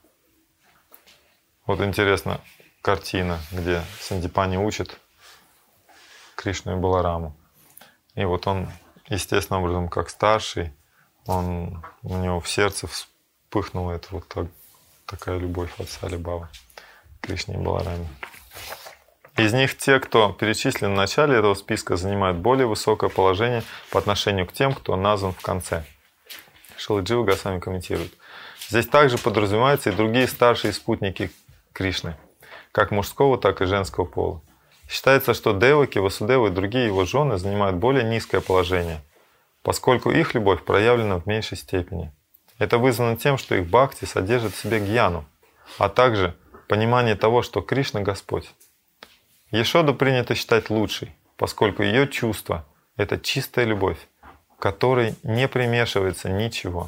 Вот интересно картина, где Сандипани учит Кришну и Балараму. И вот он, естественным образом, как старший, у него в сердце вспыхнула эта вот такая любовь от Ватсали Бавы к Кришне и Балараме. Из них те, кто перечислен в начале этого списка, занимают более высокое положение по отношению к тем, кто назван в конце. Шрила Джива Госвами комментирует. Здесь также подразумеваются и другие старшие спутники Кришны, как мужского, так и женского пола. Считается, что Деваки, Васудева и другие его жены занимают более низкое положение, поскольку их любовь проявлена в меньшей степени. Это вызвано тем, что их бхакти содержит в себе гьяну, а также понимание того, что Кришна — Господь. Ешоду принято считать лучшей, поскольку ее чувство — это чистая любовь, в которой не примешивается ничего.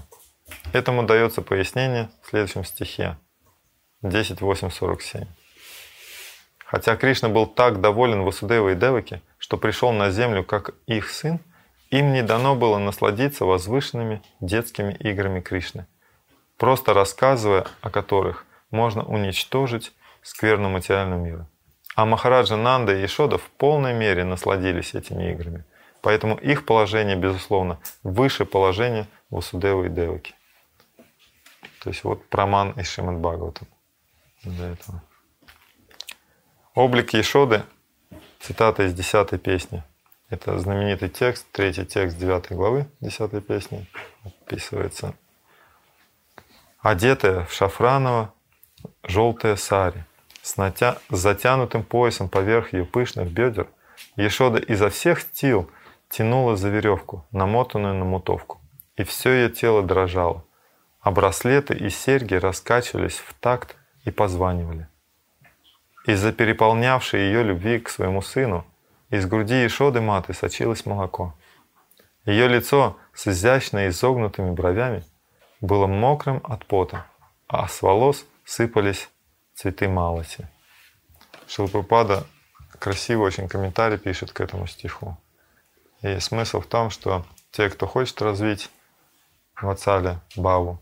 Этому дается пояснение в следующем стихе 10.8.47. Хотя Кришна был так доволен Васудевой и Деваки, что пришел на землю как их сын, им не дано было насладиться возвышенными детскими играми Кришны, просто рассказывая о которых можно уничтожить скверну материального мира. А Махараджа Нанда и Ешода в полной мере насладились этими играми. Поэтому их положение, безусловно, выше положения Васудевы и Деваки. То есть вот праман из Шримад Бхагаватам для этого. Облик Ешоды, цитата из 10-й песни. Это знаменитый текст, 3-й текст 9 главы 10-й песни. Описывается. Одетая в шафраново-желтое сари, с затянутым поясом поверх ее пышных бедер, Ешода изо всех сил тянула за веревку, намотанную на мутовку, и все ее тело дрожало, а браслеты и серьги раскачивались в такт и позванивали. Из-за переполнявшей ее любви к своему сыну из груди Ешоды Маты сочилось молоко. Ее лицо с изящно изогнутыми бровями было мокрым от пота, а с волос сыпались цветы малати. Шрила Прабхупада красивый очень комментарий пишет к этому стиху. И смысл в том, что те, кто хочет развить ватсаля бхаву,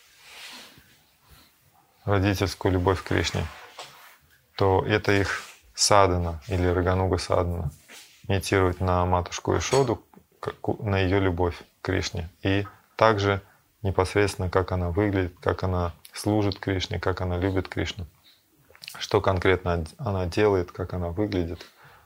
родительскую любовь к Кришне, то это их садхана или рагануга садхана. Медитировать на матушку Ешоду, на ее любовь к Кришне. И также непосредственно, как она выглядит, как она служит Кришне, как она любит Кришну. Что конкретно она делает, как она выглядит.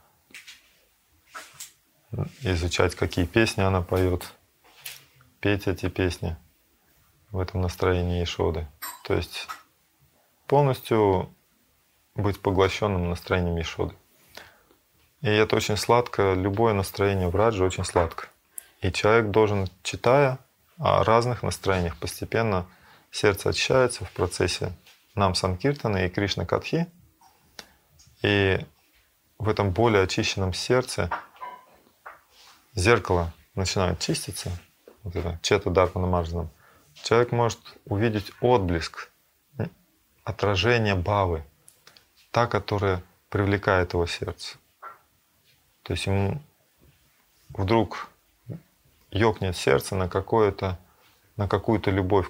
Изучать, какие песни она поет. Петь эти песни в этом настроении Ешоды. То есть полностью быть поглощенным настроением Ешоды. И это очень сладко. Любое настроение в раджи очень сладко. И человек должен, читая о разных настроениях, постепенно сердце очищается в процессе нам Санкиртана и Кришна Катхи. И в этом более очищенном сердце зеркало начинает чиститься, вот это чета дарпана марджанам. Человек может увидеть отблеск, отражение бхавы, та, которая привлекает его сердце. То есть ему вдруг ёкнет сердце на какую-то любовь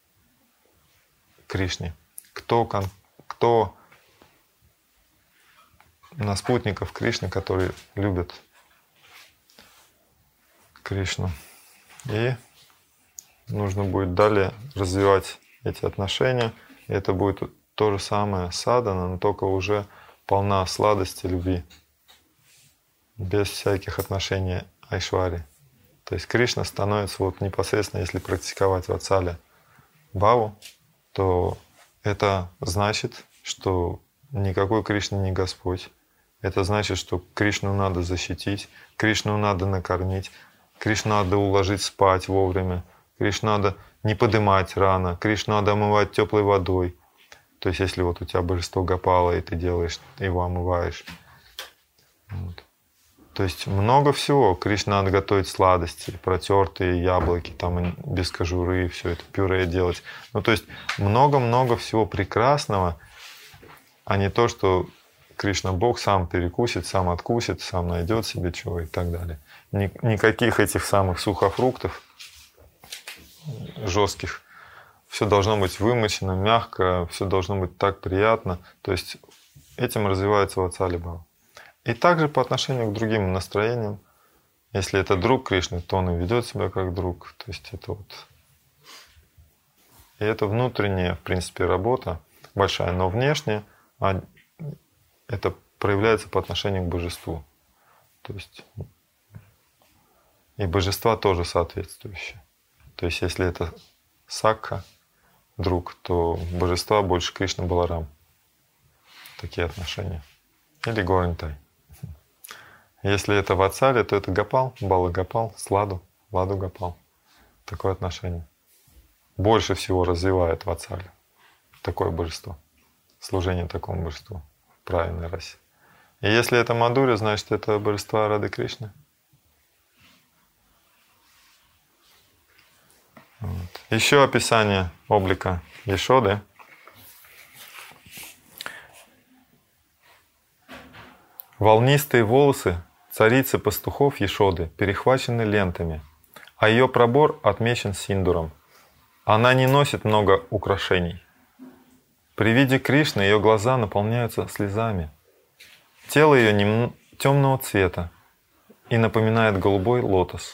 к Кришне. Кто на спутников Кришны, которые любят Кришну. И нужно будет далее развивать эти отношения. И это будет то же самое садхана, но только уже полна сладости любви, без всяких отношений айшвари. То есть Кришна становится вот непосредственно, если практиковать ватсаля бхаву, то это значит, что никакой Кришна не Господь. Это значит, что Кришну надо защитить, Кришну надо накормить, Кришну надо уложить спать вовремя, Кришну надо не поднимать рано, Кришну надо омывать теплой водой. То есть если вот у тебя божество Гопала, и ты делаешь, его омываешь. Вот. То есть много всего. Кришне надо готовить сладости, протертые яблоки, там без кожуры, все это пюре делать. Ну то есть много-много всего прекрасного, а не то, что Кришна Бог сам перекусит, сам откусит, сам найдет себе чего и так далее. Никаких этих самых сухофруктов жестких. Все должно быть вымочено, мягко, все должно быть так приятно. То есть этим развивается ватсаля бхава. И также по отношению к другим настроениям. Если это друг Кришны, то он и ведет себя как друг. То есть это вот. И это внутренняя, в принципе, работа большая, но внешне это проявляется по отношению к божеству. То есть и божества тоже соответствующие. То есть если это сакха, друг, то божества больше Кришна Баларам. Такие отношения. Или Горинтай. Если это ватсаля, то это Гопал, Бала Гопал, Ладу Гопал. Такое отношение. Больше всего развивает ватсаля. Такое божество. Служение такому божеству в правильной расе. И если это Мадхуря, значит это божества Рады Кришны. Вот. Еще описание облика Яшоды. Волнистые волосы царицы пастухов Яшоды перехвачены лентами, а ее пробор отмечен синдуром. Она не носит много украшений. При виде Кришны ее глаза наполняются слезами. Тело ее темного цвета и напоминает голубой лотос.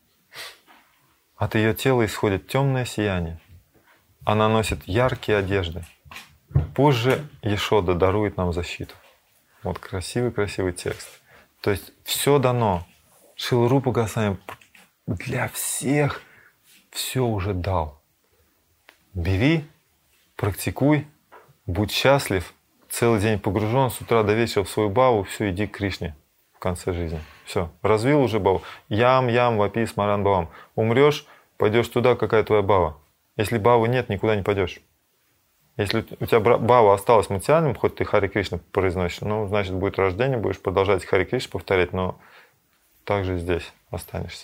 От ее тела исходит темное сияние. Она носит яркие одежды. Пусть же Яшода дарует нам защиту. Вот красивый текст. То есть все дано. Шрила Рупа Госвами для всех все уже дал. Бери, практикуй, будь счастлив, целый день погружен с утра до вечера в свою бхаву, все, иди к Кришне в конце жизни. Все, развил уже бхаву. Ям, вапи, смаран бхавам. Умрешь, пойдешь туда, какая твоя бхава. Если бхавы нет, никуда не пойдешь. Если у тебя бхава осталась материальным, хоть ты Хари Кришна произносишь, ну, значит, будет рождение, будешь продолжать Хари Кришна повторять, но также здесь останешься.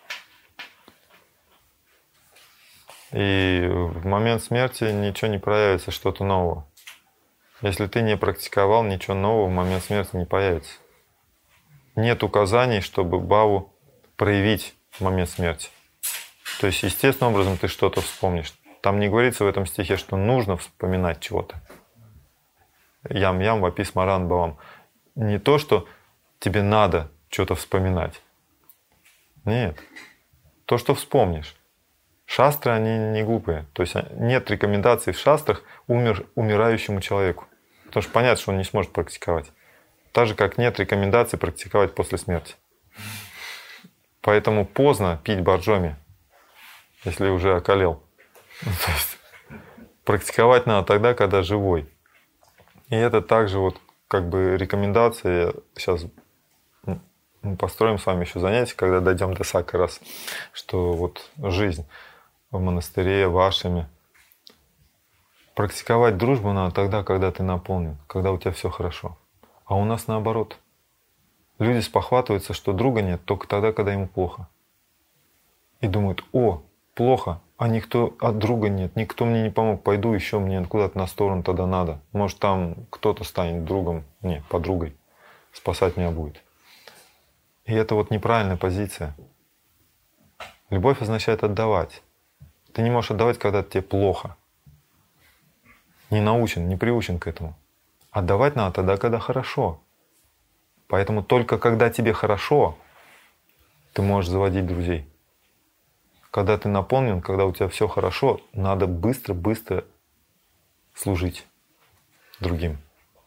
И в момент смерти ничего не проявится, что-то нового. Если ты не практиковал, ничего нового в момент смерти не появится. Нет указаний, чтобы бхаву проявить в момент смерти. То есть, естественным образом ты что-то вспомнишь. Там не говорится в этом стихе, что нужно вспоминать чего-то. Ям, вапи, смаран бхавам. Не то, что тебе надо что-то вспоминать. Нет. То, что вспомнишь. Шастры, они не глупые. То есть нет рекомендаций в шастрах умирающему человеку. Потому что понятно, что он не сможет практиковать. Так же, как нет рекомендаций практиковать после смерти. Поэтому поздно пить боржоми, если уже околел. То есть практиковать надо тогда, когда живой. И это также вот как бы рекомендация. Сейчас мы построим с вами еще занятие, когда дойдем до сака раз, что вот жизнь в монастыре вашими. Практиковать дружбу надо тогда, когда ты наполнен, когда у тебя все хорошо. А у нас наоборот. Люди спохватываются, что друга нет только тогда, когда ему плохо. И думают: о, плохо, а никто от друга нет, никто мне не помог, пойду еще мне куда-то на сторону тогда надо. Может, там кто-то станет другом, не, подругой, спасать меня будет. И это вот неправильная позиция. Любовь означает отдавать. Ты не можешь отдавать, когда тебе плохо. Не научен, не приучен к этому. Отдавать надо тогда, когда хорошо. Поэтому только когда тебе хорошо, ты можешь заводить друзей. Когда ты наполнен, когда у тебя все хорошо, надо быстро служить другим.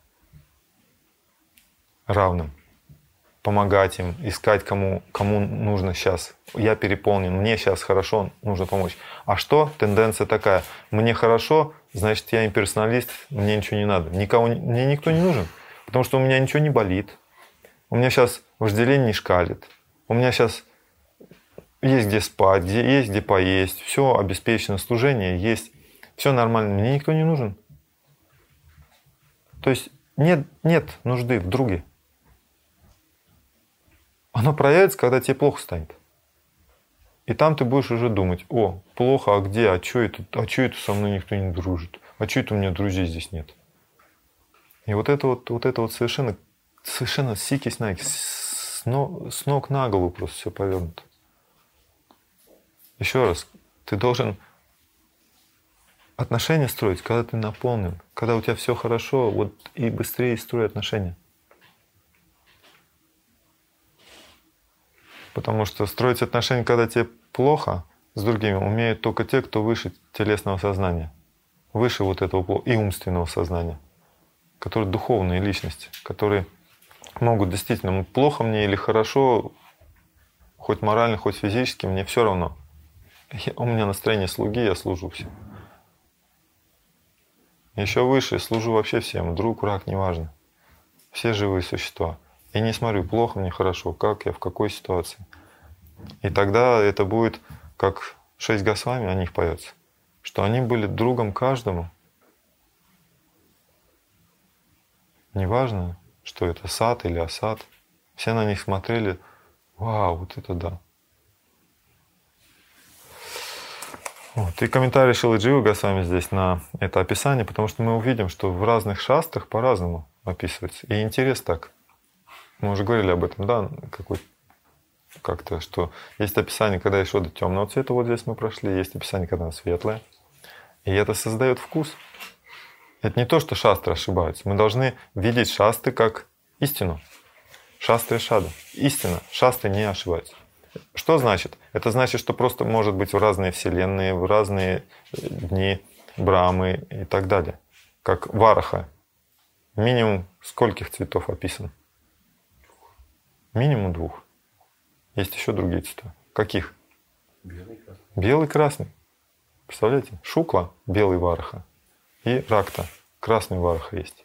Равным. Помогать им, искать, кому нужно сейчас. Я переполнен, мне сейчас хорошо, нужно помочь. А что? Тенденция такая. Мне хорошо, значит, я имперсоналист, мне ничего не надо. Мне никто не нужен, потому что у меня ничего не болит. У меня сейчас вожделение не шкалит. У меня сейчас есть где спать, есть где поесть. Все обеспечено, служение есть. Все нормально, мне никто не нужен. То есть нет нужды в друге. Оно проявится, когда тебе плохо станет. И там ты будешь уже думать: о, плохо, а где, а что это со мной никто не дружит, а что это у меня друзей здесь нет. И вот это вот совершенно сики-snaки, с ног на голову просто все повернуто. Еще раз, ты должен отношения строить, когда ты наполнен, когда у тебя все хорошо, вот и быстрее строй отношения. Потому что строить отношения, когда тебе плохо с другими, умеют только те, кто выше телесного сознания, выше вот этого и умственного сознания, которые духовные личности, которые могут действительно, плохо мне или хорошо, хоть морально, хоть физически, мне все равно. У меня настроение слуги, я служу всем. Еще выше служу вообще всем, друг, враг, неважно. Все живые существа. И не смотрю, плохо мне, хорошо, как я, в какой ситуации. И тогда это будет, как 6 Госвами, о них поется, что они были другом каждому. Неважно, что это сад или асад. Все на них смотрели: вау, вот это да. Вот. И комментарий Шилы Дживы Госвами здесь на это описание, потому что мы увидим, что в разных шастрах по-разному описывается. И интерес так. Мы уже говорили об этом, да, как-то, что есть описание, когда Ишода темного цвета, вот здесь мы прошли, есть описание, когда она светлая. И это создает вкус. Это не то, что шастры ошибаются. Мы должны видеть шастры как истину. Шастры и шада. Истина. Шастры не ошибаются. Что значит? Это значит, что просто может быть в разные вселенные, в разные дни Брамы и так далее. Как Вараха. Минимум скольких цветов описано? Минимум 2. Есть еще другие цвета. Каких? Белый, красный. Белый, красный. Представляете? Шукла — белый Вараха. И Ракта — красный Вараха есть.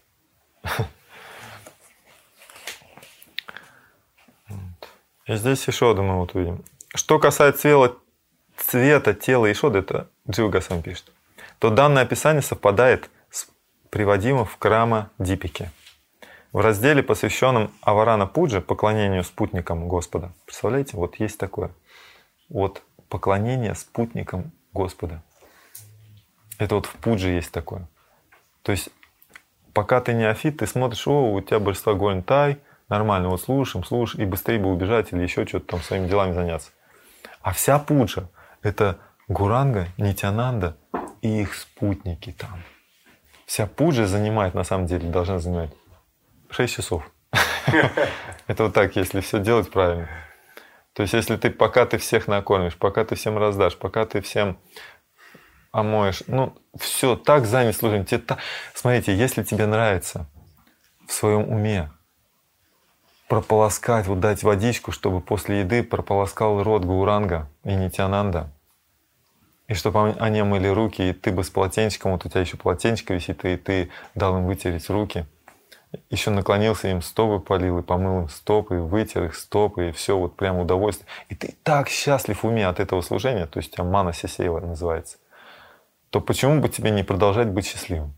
И здесь Ишода мы вот увидим. Что касается цвета тела Ишоды, это Джива Госвами пишет, то данное описание совпадает с приводимым в Крама Дипике. В разделе, посвященном Аварана Пудже, поклонению спутникам Господа. Представляете, вот есть такое. Вот поклонение спутникам Господа. Это вот в Пудже есть такое. То есть, пока ты неофит, ты смотришь, у тебя божество Гуантай, нормально, вот слушаем, и быстрее бы убежать или еще что-то там своими делами заняться. А вся Пуджа — это Гуранга, Нитянанда и их спутники там. Вся Пуджа занимает, на самом деле, должна занимать 6 часов. Это вот так, если все делать правильно. То есть, если пока ты всех накормишь, пока ты всем раздашь, пока ты всем омоешь, все так занят служением. Смотрите, если тебе нравится в своем уме прополоскать, вот дать водичку, чтобы после еды прополоскал рот Гауранга и Нитянанда, и чтобы они мыли руки, и ты бы с полотенчиком, вот у тебя еще полотенчик висит, и ты дал им вытереть руки, еще наклонился, им стопы полил, и помыл им стопы, и вытер их стопы, и все, вот прям удовольствие. И ты так счастлив в уме от этого служения, то есть у тебя мана сисеева называется, то почему бы тебе не продолжать быть счастливым?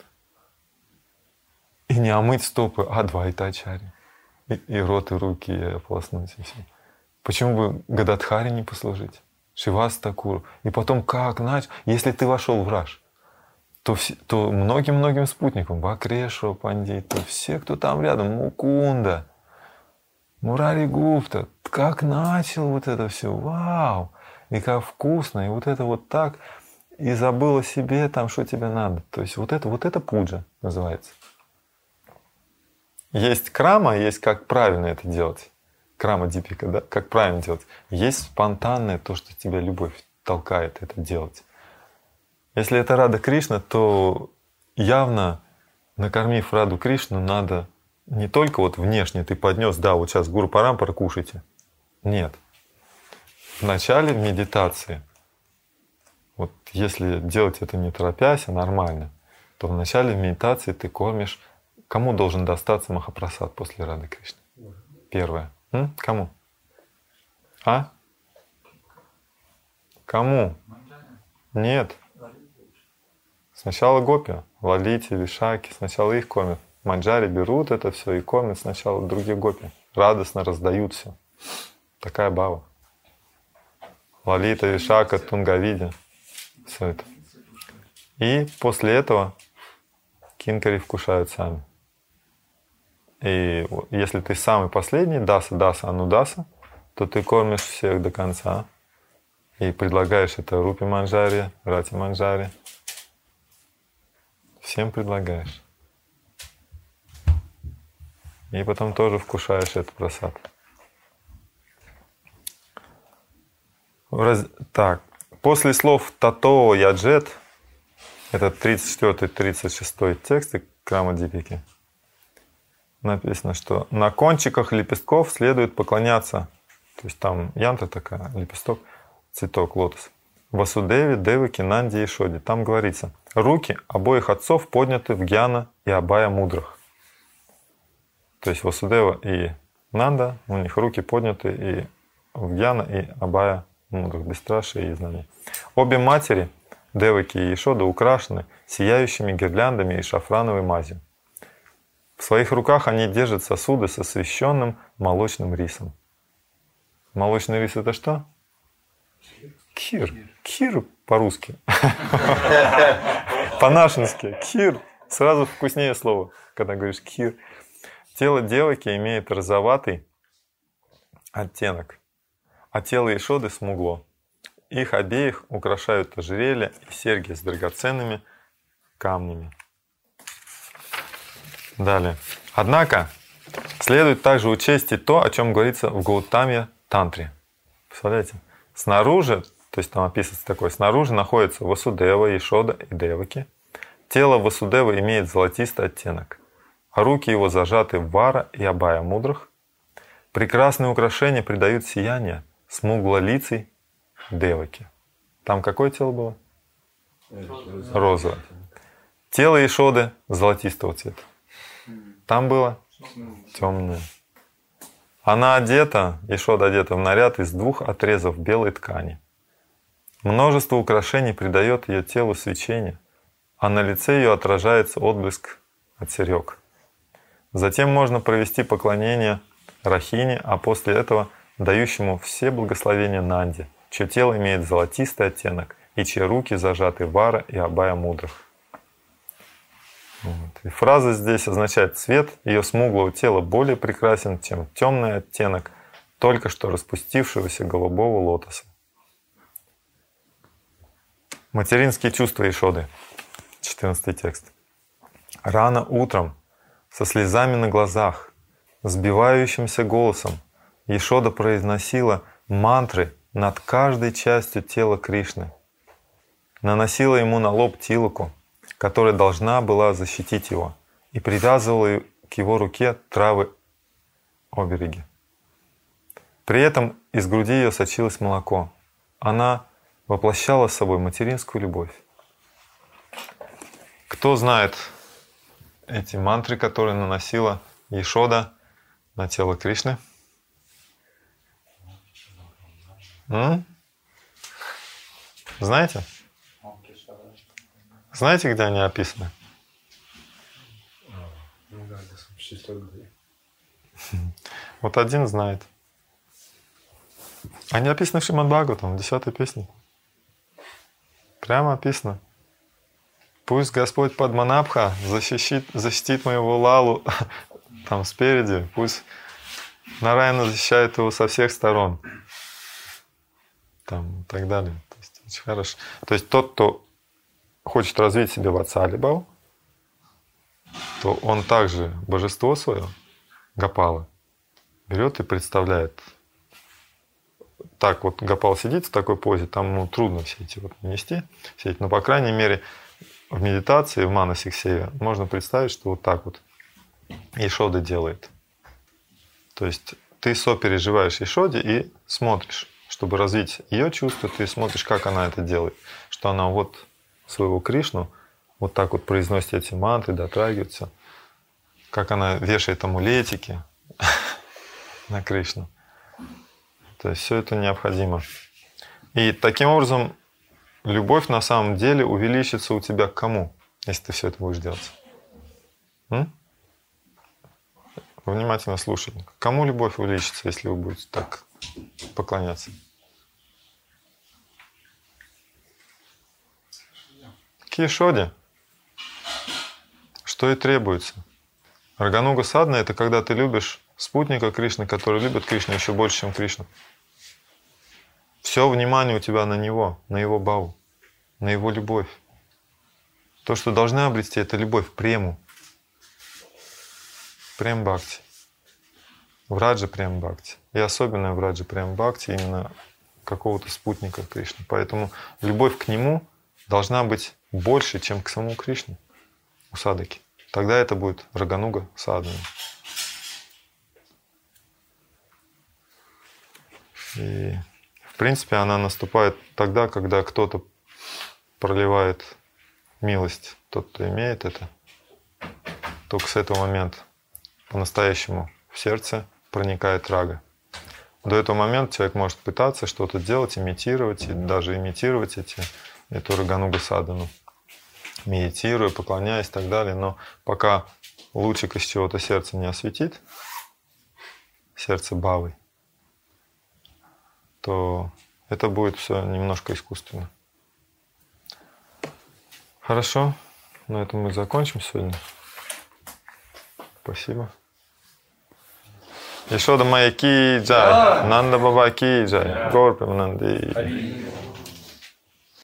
И не омыть стопы, а двайтачари. И рот, и руки, и ополоснуть, и все. Почему бы Гададхари не послужить? Шивас Такуру. И потом как начал? Если ты вошел в раж, то многим-многим спутникам, Бакрешу, Пандиту, все, кто там рядом, Мукунда, Мурари Гупта, как начал вот это все, вау! И как вкусно, и вот это вот так, и забыл о себе, там, что тебе надо. То есть вот это пуджа называется. Есть крама, есть как правильно это делать. Крама Дипика, да? Как правильно делать. Есть спонтанное то, что тебя любовь толкает это делать. Если это Рада Кришна, то явно, накормив Раду Кришну, надо не только вот внешне ты поднес, да, вот сейчас Гуру Парампара кушайте. Нет. В начале медитации, вот если делать это не торопясь, а нормально, то в начале медитации ты кормишь. Кому должен достаться Махапрасад после Рады Кришны? Первое. Кому? А? Кому? Нет. Сначала гопи, Лалити, Вишаки, сначала их кормят. Манджари берут это все и кормят сначала других гопи. Радостно раздают все. Такая бава. Лалита, Вишака, Тунгавиди. Все это. И после этого кинкари вкушают сами. И если ты самый последний, даса, анудаса, то ты кормишь всех до конца. И предлагаешь это Рупи Манджари, Рати Манджари. Всем предлагаешь. И потом тоже вкушаешь этот прасад. Так, после слов «тато яджет», это 34-36 тексты Крама Дипики, написано, что на кончиках лепестков следует поклоняться. То есть там янтра такая, лепесток, цветок, лотос. Васудеве, Деваки, Нанди и Шоди. Там говорится, руки обоих отцов подняты в Гьяна и Абая мудрых. То есть Васудева и Нанда, у них руки подняты и в Гьяна и Абая мудрых, бесстрашие и знания. Обе матери, Деваки и Ишода, украшены сияющими гирляндами и шафрановой мазью. В своих руках они держат сосуды с освященным молочным рисом. Молочный рис — это что? Кир. Кир по-русски. По-нашенски. Кир. Сразу вкуснее слово, когда говоришь кир. Тело деваки имеет розоватый оттенок, а тело Ешоды смугло. Их обеих украшают ожерелья и серьги с драгоценными камнями. Далее. Однако, следует также учесть и то, о чем говорится в Гаутамья Тантре. Представляете? Снаружи, то есть там описывается такое, снаружи находятся Васудева, Ешода и Деваки. Тело Васудевы имеет золотистый оттенок, а руки его зажаты в Вара и Абая мудрых. Прекрасные украшения придают сияние смуглолицей Деваки. Там какое тело было? Розовое. Тело Ешоды золотистого цвета. Там было темное. Она одета, Ешода одета в наряд из 2 отрезов белой ткани. Множество украшений придает ее телу свечение, а на лице ее отражается отблеск от серег. Затем можно провести поклонение Рахине, а после этого дающему все благословения Нанде, чье тело имеет золотистый оттенок и чьи руки зажаты Вара и Абая мудрых. Вот. И фраза здесь означает: цвет ее смуглого тела более прекрасен, чем темный оттенок только что распустившегося голубого лотоса. Материнские чувства Ешоды. 14 текст. Рано утром, со слезами на глазах, сбивающимся голосом, Ешода произносила мантры над каждой частью тела Кришны. Наносила ему на лоб тилоку, которая должна была защитить его, и привязывала к его руке травы обереги. При этом из груди ее сочилось молоко. Она воплощала собой материнскую любовь. Кто знает эти мантры, которые наносила Ешода на тело Кришны? Знаете? Знаете, где они описаны? Ну да, это в 6 главе. Вот один знает. Они описаны в Шримад Бхагаватам, в 10-й песне. Прямо описано. Пусть Господь Падманабха защитит моего Лалу там спереди, пусть Нараяна защищает его со всех сторон. Там и так далее. То есть, очень хорошо. То есть тот, кто хочет развить себе Ватсалибхаву, то он также божество свое, Гопала, берет и представляет. Так вот Гопал сидит в такой позе, там ему трудно все эти вот нести, все эти, но по крайней мере в медитации, в Манасиксеве можно представить, что вот так вот Ешода делает. То есть ты сопереживаешь Ешоде и смотришь, чтобы развить ее чувства, ты смотришь, как она это делает, что она вот своего Кришну вот так вот произносит эти мантры, дотрагивается, как она вешает амулетики на Кришну. То есть все это необходимо. И таким образом любовь на самом деле увеличится у тебя к кому, если ты все это будешь делать? Вы внимательно слушай. Кому любовь увеличится, если вы будете так поклоняться? К Ешоде. Что и требуется. Рагануга садхана — это когда ты любишь спутника Кришны, который любит Кришну еще больше, чем Кришну. Все внимание у тебя на него, на его бхаву, на его любовь. То, что должны обрести, это любовь, прему. Прем-бхакти. Враджа прем-бхакти. И особенно враджа прем-бхакти именно какого-то спутника Кришны. Поэтому любовь к нему должна быть больше, чем к самому Кришне у садаки. Тогда это будет Рагануга садхана. И в принципе она наступает тогда, когда кто-то проливает милость. Тот, кто имеет это, только с этого момента по-настоящему в сердце проникает рага. До этого момента человек может пытаться что-то делать, имитировать, и даже имитировать эту Рагануга садхану, медитируя, поклоняясь и так далее. Но пока лучик из чего-то сердце не осветит, сердце бхавы, то это будет все немножко искусственно. Хорошо. На этом мы закончим сегодня. Спасибо. Ешода Майя ки джай, Нанда Баба ки джай, Гаур Премананди.